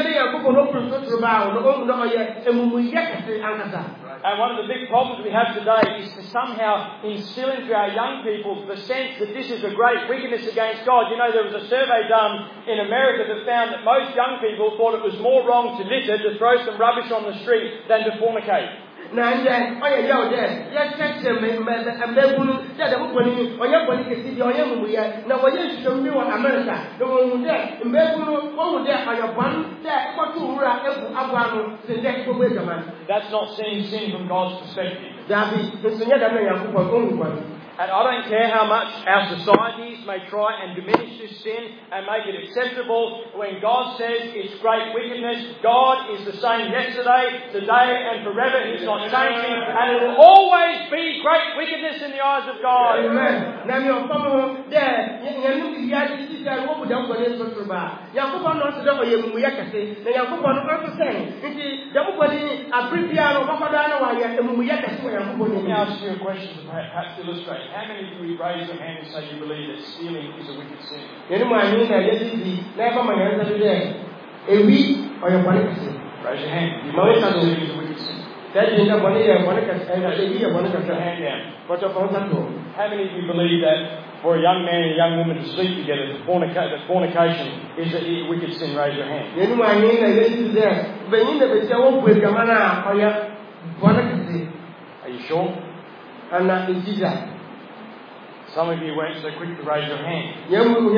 And one of the big problems we have today is to somehow instill into our young people the sense that this is a great wickedness against God. You know, there was a survey done in America that found that most young people thought it was more wrong to litter, to throw some rubbish on the street, than to fornicate. Now, and then, oh yeah, yeah, there. Yes, catch them, and Begunu, that the Mupani, or your body can see the Oyamuya. Now, when you show me what America, the one there, and Begunu, over there, on your one, there, what two were Abraham, the next man. That's not seeing sin from God's perspective. That is, the Sunyada only one. And I don't care how much our societies may try and diminish this sin and make it acceptable. When God says it's great wickedness, God is the same yesterday, today and forever. He's not changing, and it will always be great wickedness in the eyes of God. Amen. Now you're following there. You look at the idea what would have gone into the bar. Yakuba not to know you, Muyakasi. Now Yakuba not to say, it is Yakubani, a Bripiano, Papadana, and Muyakasi. Let me ask you a question to perhaps illustrate. How many of you raise your hand and say you believe that stealing is a wicked sin? You know, I mean, I just never my answer today. A week or your body. Raise your hand. You believe that stealing is a wicked sin? That is the money and one can say that they want to your hand down. What your phone How many of you believe that for a young man and a young woman to sleep together, that fornication, fornication is a wicked sin? Raise your hand. You know, I mean, I just there. But you never say, oh, with your manner or your one can say. Are you sure? I'm not in Jesus. Some of you weren't so quick to raise your hand.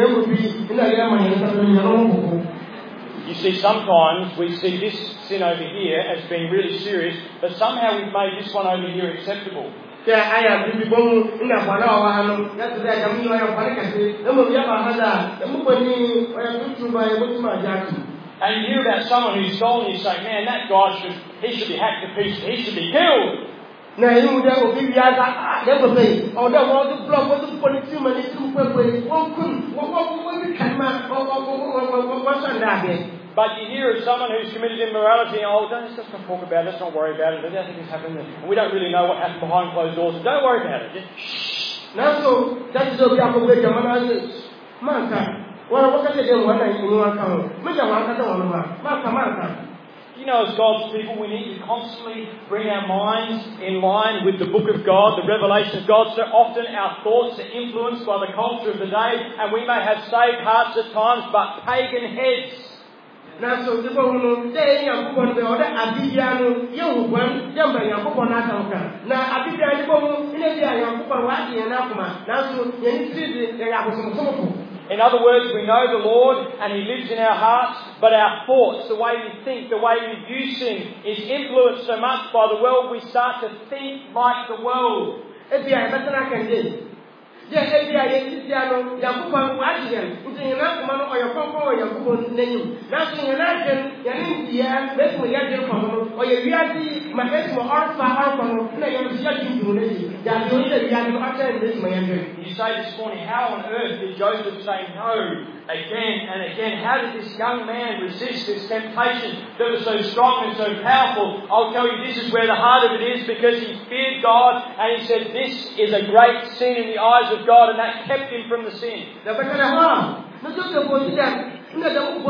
You see, sometimes we see this sin over here as being really serious, but somehow we've made this one over here acceptable. And you hear about someone who's stolen, you say, man, that guy should, he should be hacked to pieces, he should be killed. Now you would have been never say, or that was the block was the police and it's too quickly. One couldn't, what you can man, what's on that? But you hear of someone who's committed immorality, and oh, don't, let's not talk about it, let's not worry about it, nothing has happened, and we don't really know what happened behind closed doors, so don't worry about it. Just shh. Now, so that's the way I'm going to man. Well, what can they do when I in one account? Make a one account. You know, as God's people, we need to constantly bring our minds in line with the book of God, the revelation of God. So often our thoughts are influenced by the culture of the day, and we may have saved hearts at times, but pagan heads. Now, so the woman, they are going to be ordered Abiano, young one, young man, Yakupon Ataka. Now, Abiano, in a day, Yakupon Wadi and Akuma. Now, so you see the Yakusan. In other words, we know the Lord and He lives in our hearts, but our thoughts, the way we think, the way we view sin, is influenced so much by the world, we start to think like the world. If you have a can do. Yes, if you are a Yakupon Wadian, it's in Akuma or your Papa or your Kupon name. Nothing in Action, Yanindia, let me get your phone, or your reality, my head for Alpha Alpha, play on the judging community. That you need to be after this, my younger. You say this morning, how on earth did Joseph say no again and again? How did this young man resist this temptation that was so strong and so powerful? I'll tell you, this is where the heart of it is, because he feared God and he said this is a great sin in the eyes of God, and that kept him from the sin. No,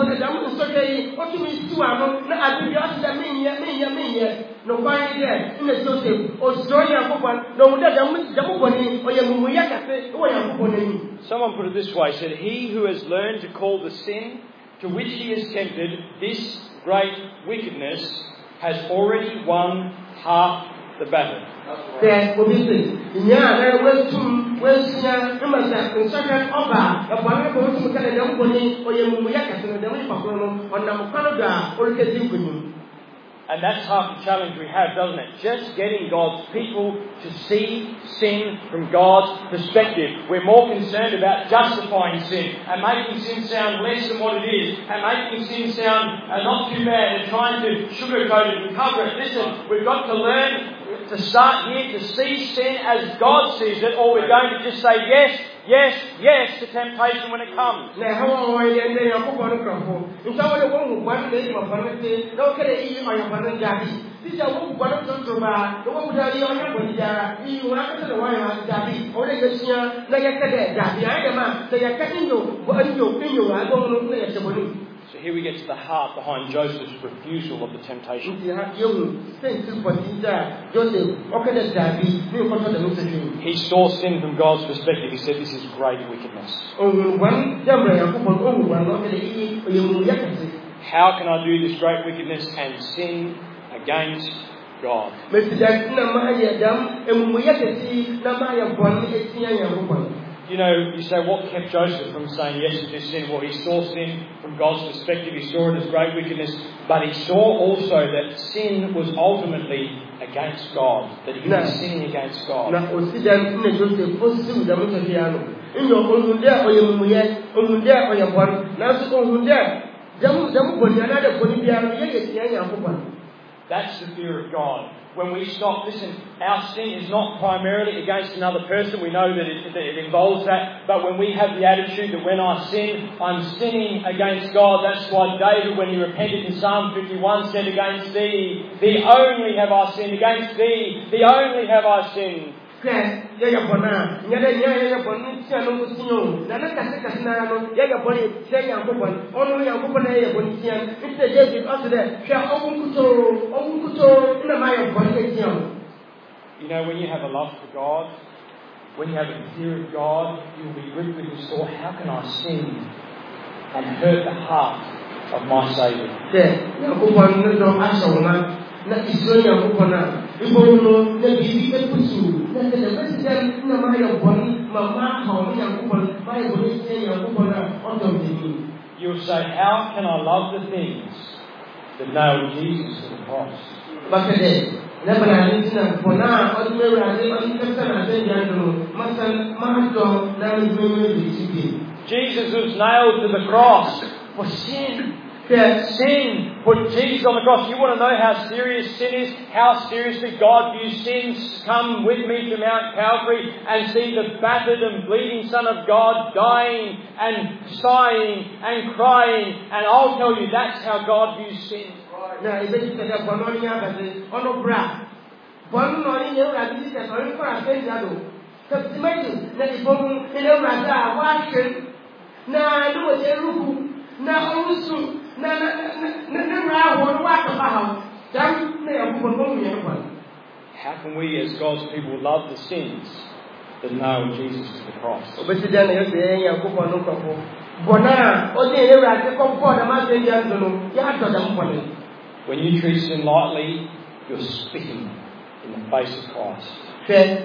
why there in the Joseph or Zoya Popan, no, someone put it this way, said, he who has learned to call the sin to which he is tempted this great wickedness has already won half the battle. There will be yeah, there will soon, well, Sina, you must have constructed Oba, a one of those who can have money or your Muyakas and the Wipapono on Namukanaga or Kazimunu. And that's half the challenge we have, doesn't it? Just getting God's people to see sin from God's perspective. We're more concerned about justifying sin and making sin sound less than what it is and making sin sound uh, not too bad and trying to sugarcoat it and cover it. Listen, we've got to learn to start here to see sin as God sees it, or we're going to just say yes, yes, yes to temptation when it comes. So here we get to the heart behind Joseph's refusal of the temptation. He saw sin from God's perspective. He said, this is great wickedness. How can I do this great wickedness and sin against God? You know, you say, what kept Joseph from saying yes to this sin? Well, he saw sin from God's perspective. He saw it as great wickedness. But he saw also that sin was ultimately against God. That he was sinning against God. That's the fear of God. When we stop, listen, our sin is not primarily against another person. We know that it, that it involves that. But when we have the attitude that when I sin, I'm sinning against God. That's why David, when he repented in Psalm fifty-one, said, against thee, thee only have I sinned. Against thee, thee only have I sinned. You know, when you have a love for God, when you have a fear of God, you'll be gripped with this thought, how can I sin and hurt the heart of my Saviour? Na Israel kupona ibono na bibi epusu na the president na maya bon mama how me yakupon maya bon say yakupona on the you say, how can I love the things that nailed Jesus to the cross? Bakade na bana ntina bona odwe rade on kasa na say yando masan mahdo na mi Jesus was nailed to the cross for sin. That sin put Jesus on the cross. You want to know how serious sin is? How seriously God views sins? Come with me to Mount Calvary and see the battered and bleeding Son of God dying and sighing and crying. And I'll tell you, that's how God views sin. Now, if you say that one on the other, on the bra, one on the other, this is a very fast thing. Because imagine that if one in a rada washing, now do a ruku, now also. How can we as God's people love the sins that nailed Jesus to the cross? When you treat sin lightly, you're spitting in the face of Christ.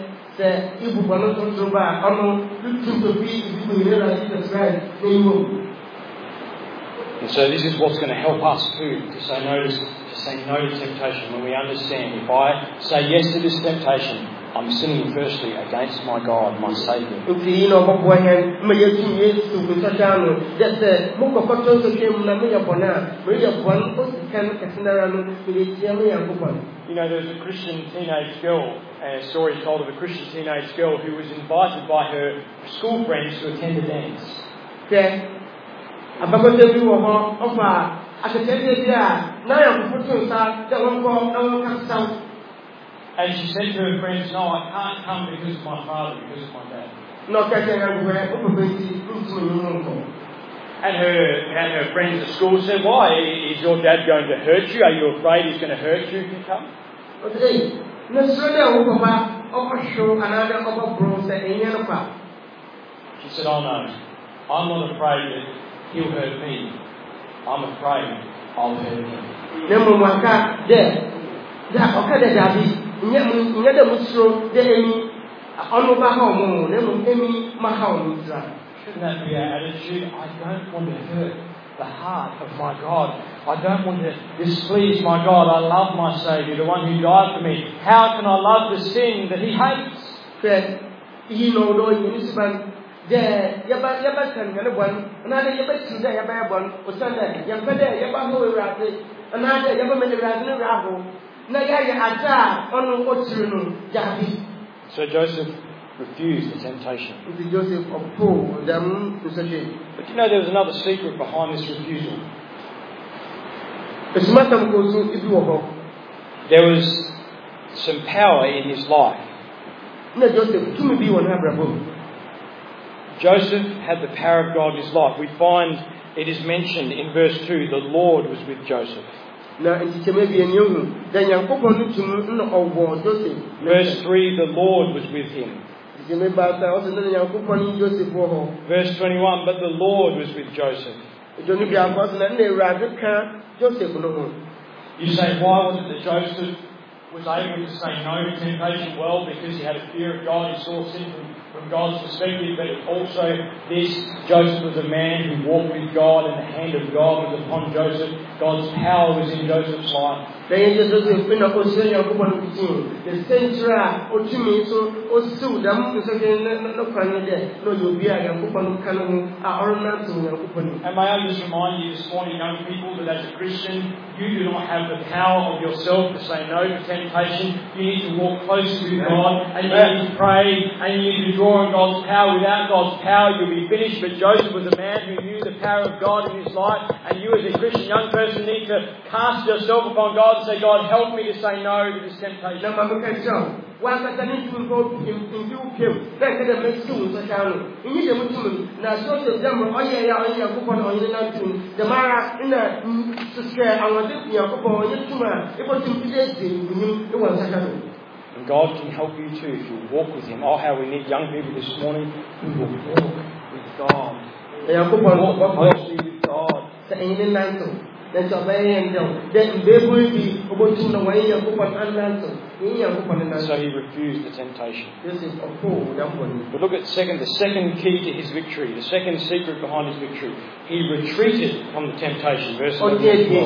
And so this is what's going to help us too, to say no to, to say no to temptation. When we understand, if I say yes to this temptation, I'm sinning firstly against my God, my Saviour. You know, there's a Christian teenage girl, a story told of a Christian teenage girl who was invited by her school friends to attend a dance. Okay. And she said to her friends, no, I can't come because of my father, because of my dad. And her, and her friends at school said, why? Is your dad going to hurt you? Are you afraid he's going to hurt you if you come? She said, oh no, I'm not afraid that he'll hurt me. I'm afraid I'll hurt him. nyɛ dɛ musoro dɛ emi ɔno ba ha ɔmo na emu emi ma ha ɔmo tira. Shouldn't that be our attitude? I don't want to hurt the heart of my God. I don't want to displease my God. I love my Saviour, the one who died for me. How can I love the sin that He hates? Fɛ yi na ɔdɔ yi ni siban dɛ yaba yaba kan yɛrɛ bɔn ana dɛ yaba ti dɛ yaba yɛ bɔn o sɛn dɛ yɛmpɛ dɛ yaba ho ewurade ana dɛ yaba mɛ ewurade ne wura ho na yɛ yɛ ada ɔno ɔtiri no jaabi. So Joseph refused the temptation. Nti Joseph ɔpo dɛm nsɛkyɛ. But you know there was another secret behind this refusal. Esumatam ko so ibi wɔ hɔ. There was some power in his life. Na Joseph tumi bi wɔ n'abrabɔ. Joseph had the power of God in his life. We find it is mentioned in verse two, the Lord was with Joseph. Na ntikyɛmɛ bi enye hu da Nyankopɔn no tumi na ɔwɔ Joseph. Verse three, the Lord was with him. Ntikyɛmɛ ba ta ɔsɛ na Nyankopɔn Joseph wɔ hɔ. Verse twenty-one, but the Lord was with Joseph. Joni bi akɔ sɛ na na Ewurade ka Joseph no ho. You say, why was it that Joseph was able to say no to temptation? Well, because he had a fear of God. He saw sin from, from God's perspective. But also this, Joseph was a man who walked with God, and the hand of God was upon Joseph. God's power was in Joseph's life. Then Joseph ina ko sɛ Nyankopɔn kutin. The central otumi so osiw dam nsɛkyɛ na na kwan dɛ na obi a Nyankopɔn ka no ho a ɔrena to Nyankopɔn. And may I just remind you this morning, young people, that as a Christian, you do not have the power of yourself to say no to temptation. You need to walk closely with God, and you need to pray, and you need to draw on God's power. Without God's power, you'll be finished. But Joseph was a man who knew the power of God in his life, and you as a Christian young person need to cast yourself upon God and say, God, help me to say no to this temptation. Na mama ka kyerɛ wa ka tani tumi ko ndi upem na ka da mesi wo so kyano nyi de mutum na so so dem ɔyɛ ya ɔyɛ Nyankopɔn ɔyɛ na tum de mara ina sisɛ awɔde Nyankopɔn ɔyɛ tuma e ko tum de de nyim e wɔ sakano. And God can help you too if you walk with Him. Oh, how we need young people this morning who will walk with God. Nyankopɔn Walk closely with God. Sɛ ɛyɛ nanto then so then then baby be obotu na why Nyankopɔn ananto ni Nyankopɔn na. So he refused the temptation. This is a fool Nyankopɔn. But look at second, the second key to his victory, the second secret behind his victory. He retreated from the temptation. Verse twelve.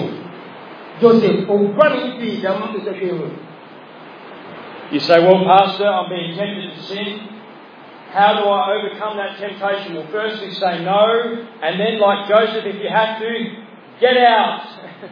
Joseph, obrani dam nsɛkyɛ. You say, well, Pastor, I'm being tempted to sin. How do I overcome that temptation? Well, firstly say no, and then, like Joseph, if you have to, get out.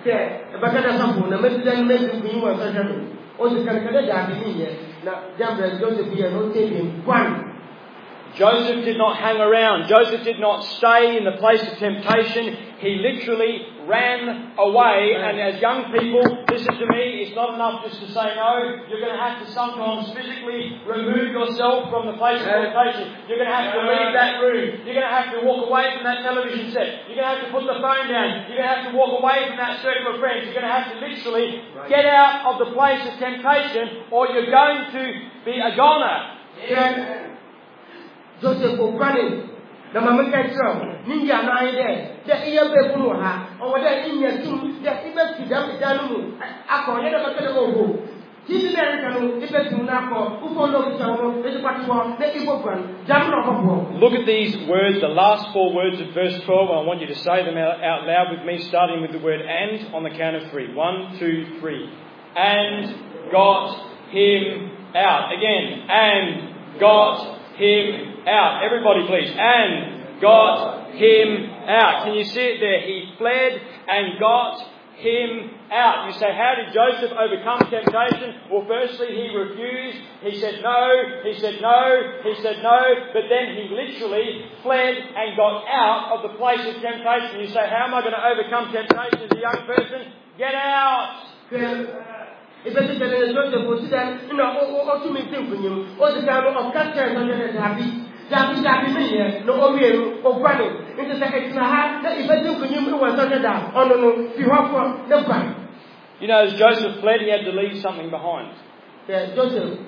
Joseph did not hang around. Joseph did not stay in the place of temptation. He literally ran away. And as young people, listen to me, it's not enough just to say no. You're going to have to sometimes physically remove yourself from the place of temptation. You're going to have to leave that room. You're going to have to walk away from that television set. You're going to have to put the phone down. You're going to have to walk away from that circle of friends. You're going to have to literally get out of the place of temptation, or you're going to be a goner. Yeah. Joseph O'Brien, the Mamaka, Ninja Nine, the Iabepuha, or whether India too, the Ibet Danu, Akon, never get over. He's American, Ibet Nako, who follows the Patois, the Ibokan, Jamon. Look at these words, the last four words of verse twelve. I want you to say them out, out loud with me, starting with the word and on the count of three. One, two, three. And got him out. Again, and got him out. Everybody please. And got him out. Can you see it there? He fled and got him out. You say, how did Joseph overcome temptation? Well, firstly, he refused. He said no. He said no. He said no. But then he literally fled and got out of the place of temptation. You say, how am I going to overcome temptation as a young person? Get out. If I did a Joseph was that, you know, or to me think for you, or the kind of culture on the happy. Happy, happy me, no real or granny. It is a hard that if I think for you was under that. Oh, no, no, you have one, no granny. You know, as Joseph fled, he had to leave something behind. Yeah, Joseph,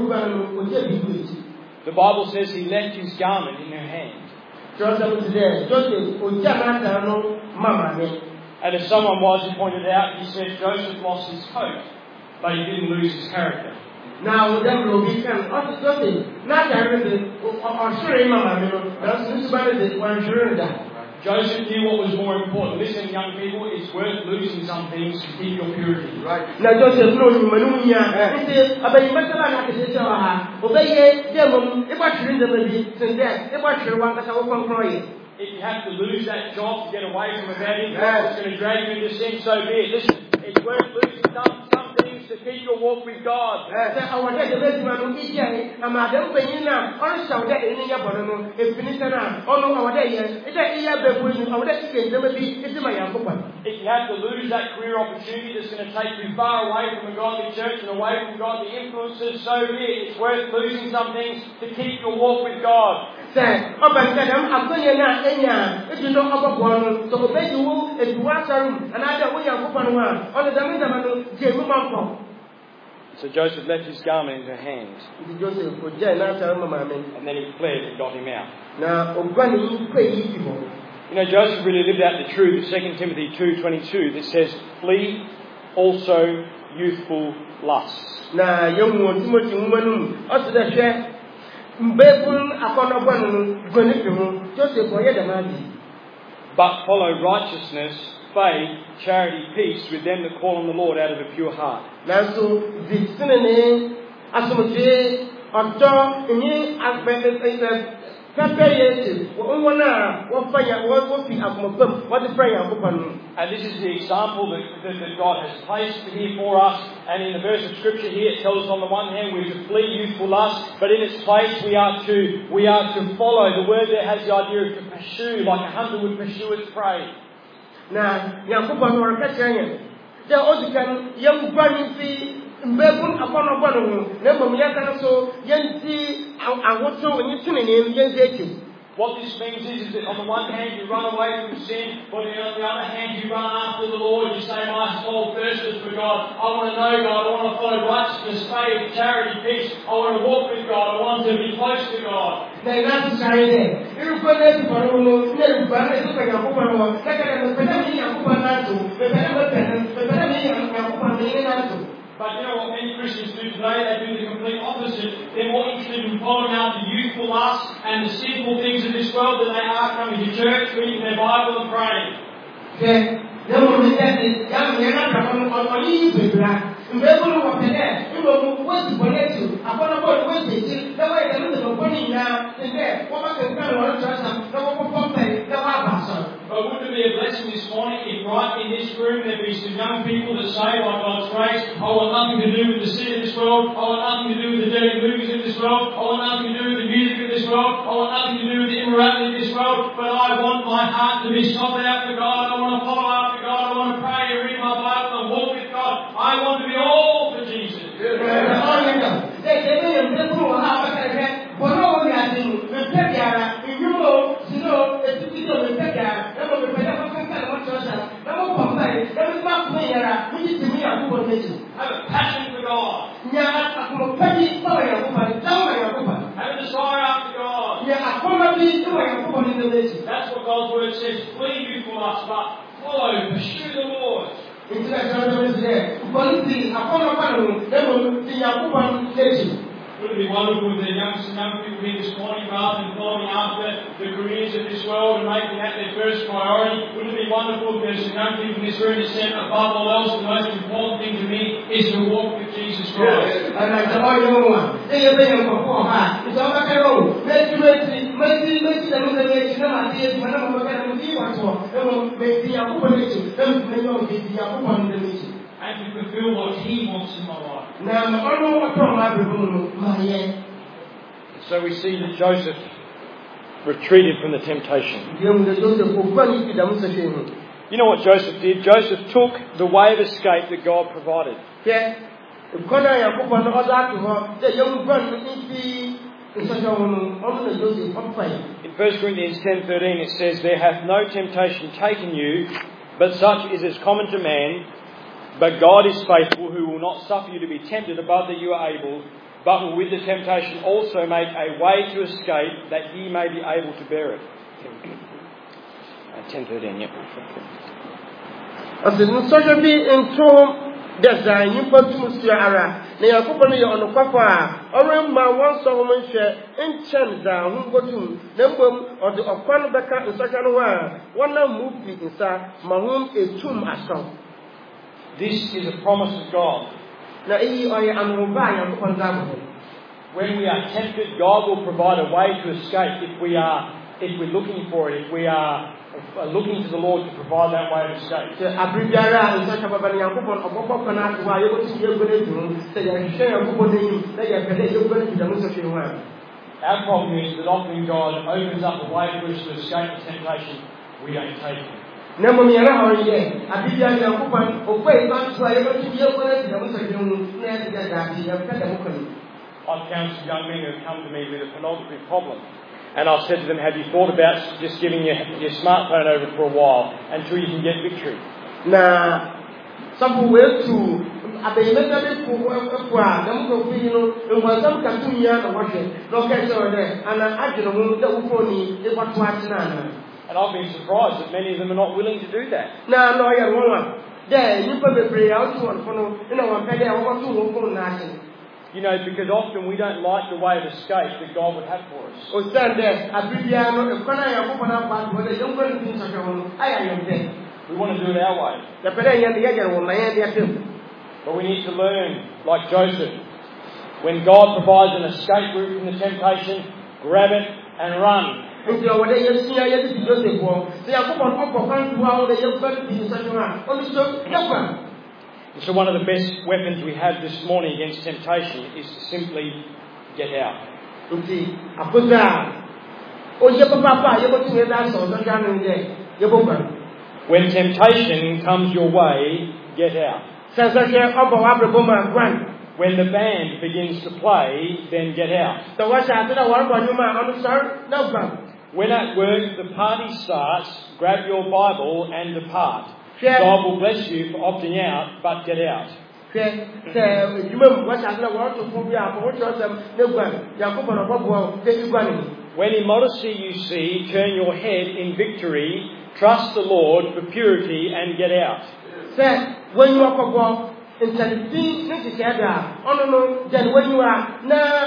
the Bible says he left his garment in her hand. Joseph, Joseph, and as someone wisely pointed out, he said Joseph lost his coat, but he didn't lose his character. Now, then will be can also Joseph. Not everything or sure, Mamma, that's this about it. One sure that. Joseph knew what was more important. Listen, young people, it's worth losing some things to keep your purity. Right. Now, Joseph knows Manunia. He says, about you must have a sister. Obey them. If I should in the baby, since that, if I should want to have one crying. If you have to lose that job to get away from a bad influence, it's going to drag you into sin, so be it. Listen, it's worth losing some, some things to keep your walk with God. If you have to lose that career opportunity that's going to take you far away from a godly church and away from godly influences, so be it. It's worth losing some things to keep your walk with God. So Joseph left his garment in her hands. And then he fled and got him out. You know, Joseph really lived out the truth of Second Timothy two twenty-two that says, flee also youthful lusts. But follow righteousness, faith, charity, peace with them that call on the Lord out of a pure heart. And this is the example that, that, that God has placed here for us. And in the verse of Scripture here, it tells us on the one hand we're to flee youthful lust, but in its place we are to we are to follow. The word there has the idea of to pursue, like a hunter would pursue its prey. Now, mbebun akono gbanu na mmom yakana so yenti awoto onyi tunene yenzetu. What this means is, is that on the one hand you run away from sin, but on the other hand you run after the Lord. You say, my soul thirsts for God. I want to know God. I want to follow righteousness, faith, charity, peace. I want to walk with God. I want to be close to God. But you know what many Christians do today? They do the complete opposite. They're more interested in following out the youthful lusts and the sinful things of this world than they are coming to church, reading their Bible and praying. Yeah. But wouldn't it be a blessing this morning if right in this room there be some young people that say, by God's grace, I want nothing to do with the sin of this world, I want nothing to do with the dirty movies of this world, I want nothing to do with the music of this world, I want nothing to do with the immorality of this world, but I want my heart to be sold out for God, I want to follow after God, I want to pray and read my Bible and walk with God, I want to be all for Jesus. Have a passion for God. Have a desire after God. That's what God's word says. Flee youthful lust, but follow, pursue the Lord. Wouldn't it be wonderful if the young, young people here this morning, rather than following after the careers of this world and making that their first priority, wouldn't it be wonderful if there's some young people in this room that said, above all else, the most important thing to me is to walk with Jesus Christ. And I said, oh, you know what? They are paying for four hearts. It's all about the road. Let's do it. Let's do it. Let's do it. Let's do it. And to fulfill what He wants in my life. So we see that Joseph retreated from the temptation. You know what Joseph did? Joseph took the way of escape that God provided. In First Corinthians ten thirteen it says, there hath no temptation taken you, but such is as common to man. But God is faithful, who will not suffer you to be tempted above that you are able, but will with the temptation also make a way to escape, that ye may be able to bear it. ten thirteen, yep. As in such a be in design, you put to Ara, na yakopon ye ono kwafa oremma wonso ho nhwe enchem da ho gotum na mbom ode okwan beka nsaka no a wona mufi nsa ma ho etum aso. This is a promise of God. Na iyi oye anuba yakopon zabo. When we are tempted, God will provide a way to escape if we are if we're looking for it, if we are looking to the Lord to provide that way of escape. Our problem is that often God opens up a way for us to escape the temptation, we don't take it. I've counseled young men who have come to me with a pornography problem. And I've said to them, have you thought about just giving your, your smartphone over for a while until you can get victory? Now, some way to I be better for for them go you know and when some can do ya and watch it. No catch over there and I don't know that phone is what watch now. And I've been surprised that many of them are not willing to do that. No, no, yeah, one. There, you put the prayer out to one phone, you know, one penny, I want to one phone nothing. You know, because often we don't like the way of escape that God would have for us. O stand there, Abibiano, if I am open up, but the young girl thinks I am there. We want to do it our way. The Pedayan, the other one, my hand, but we need to learn, like Joseph, when God provides an escape route from the temptation, grab it and run. So one of the best weapons we have this morning against temptation is to simply get out. When temptation comes your way, get out. When the band begins to play, then get out. When at work the party starts, grab your Bible and depart. God will bless you for opting out, but get out. When immodesty you see, turn your head in victory, trust the Lord for purity and get out. When you are in Tennessee, when you are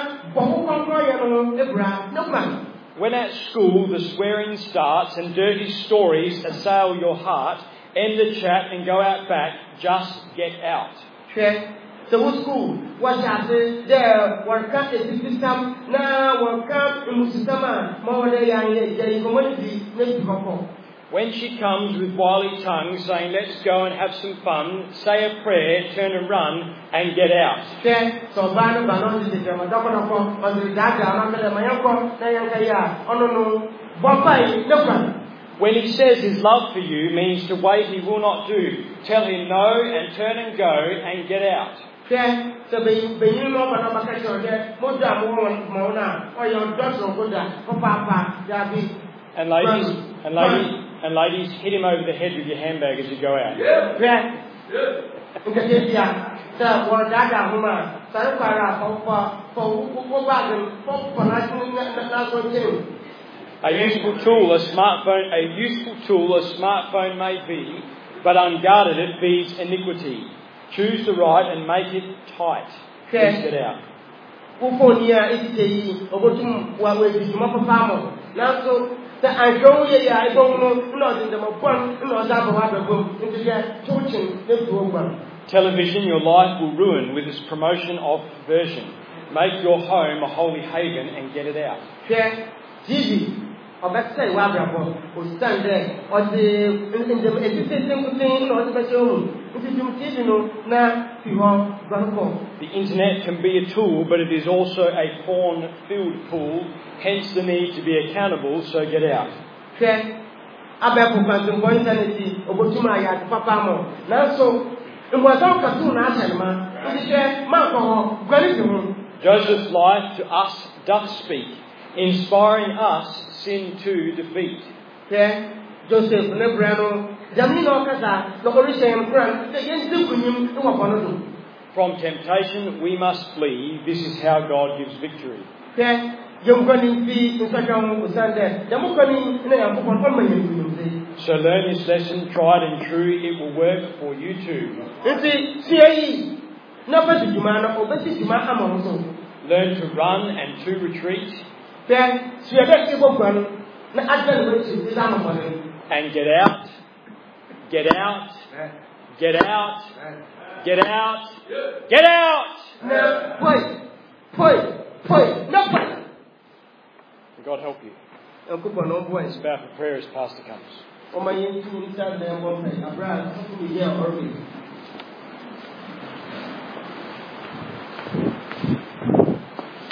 now, when at school the swearing starts and dirty stories assail your heart, end the chat and go out back, just get out. So school, what happened there, work out the system, now work out in Musitama, more than a community, maybe before. When she comes with wily tongue saying, let's go and have some fun, say a prayer, turn and run, and get out. When he says his love for you means to wait he will not do, tell him no and turn and go and get out. And ladies, and ladies, and ladies, hit him over the head with your handbag as you go out. A useful tool, a smartphone, a useful tool, a smartphone may be, but unguarded it feeds iniquity. Choose the right and make it tight. Let's get out. Television, your life will ruin with its promotion of perversion. Make your home a holy haven and get it out. T V. Or better say, Wabrabo, who stand there, or the in the existing thing, or the better The internet can be a tool, but it is also a porn-filled pool, hence the need to be accountable, so get out. Joseph's life to us doth speak, inspiring us sin to defeat. Joseph Nebrano, Jamino Casa, Locorisha From temptation we must flee. This is how God gives victory. So learn this lesson, tried and true, it will work for you too. na ba di dwuma no obesi dwuma ama ho so. Learn to run and to retreat. Then so you get able to na advent way to is am for and get out, get out, get out, get out, get out. No, wait, wait, wait, no wait. May God help you. It's about for prayer as Pastor comes. Oh, my, you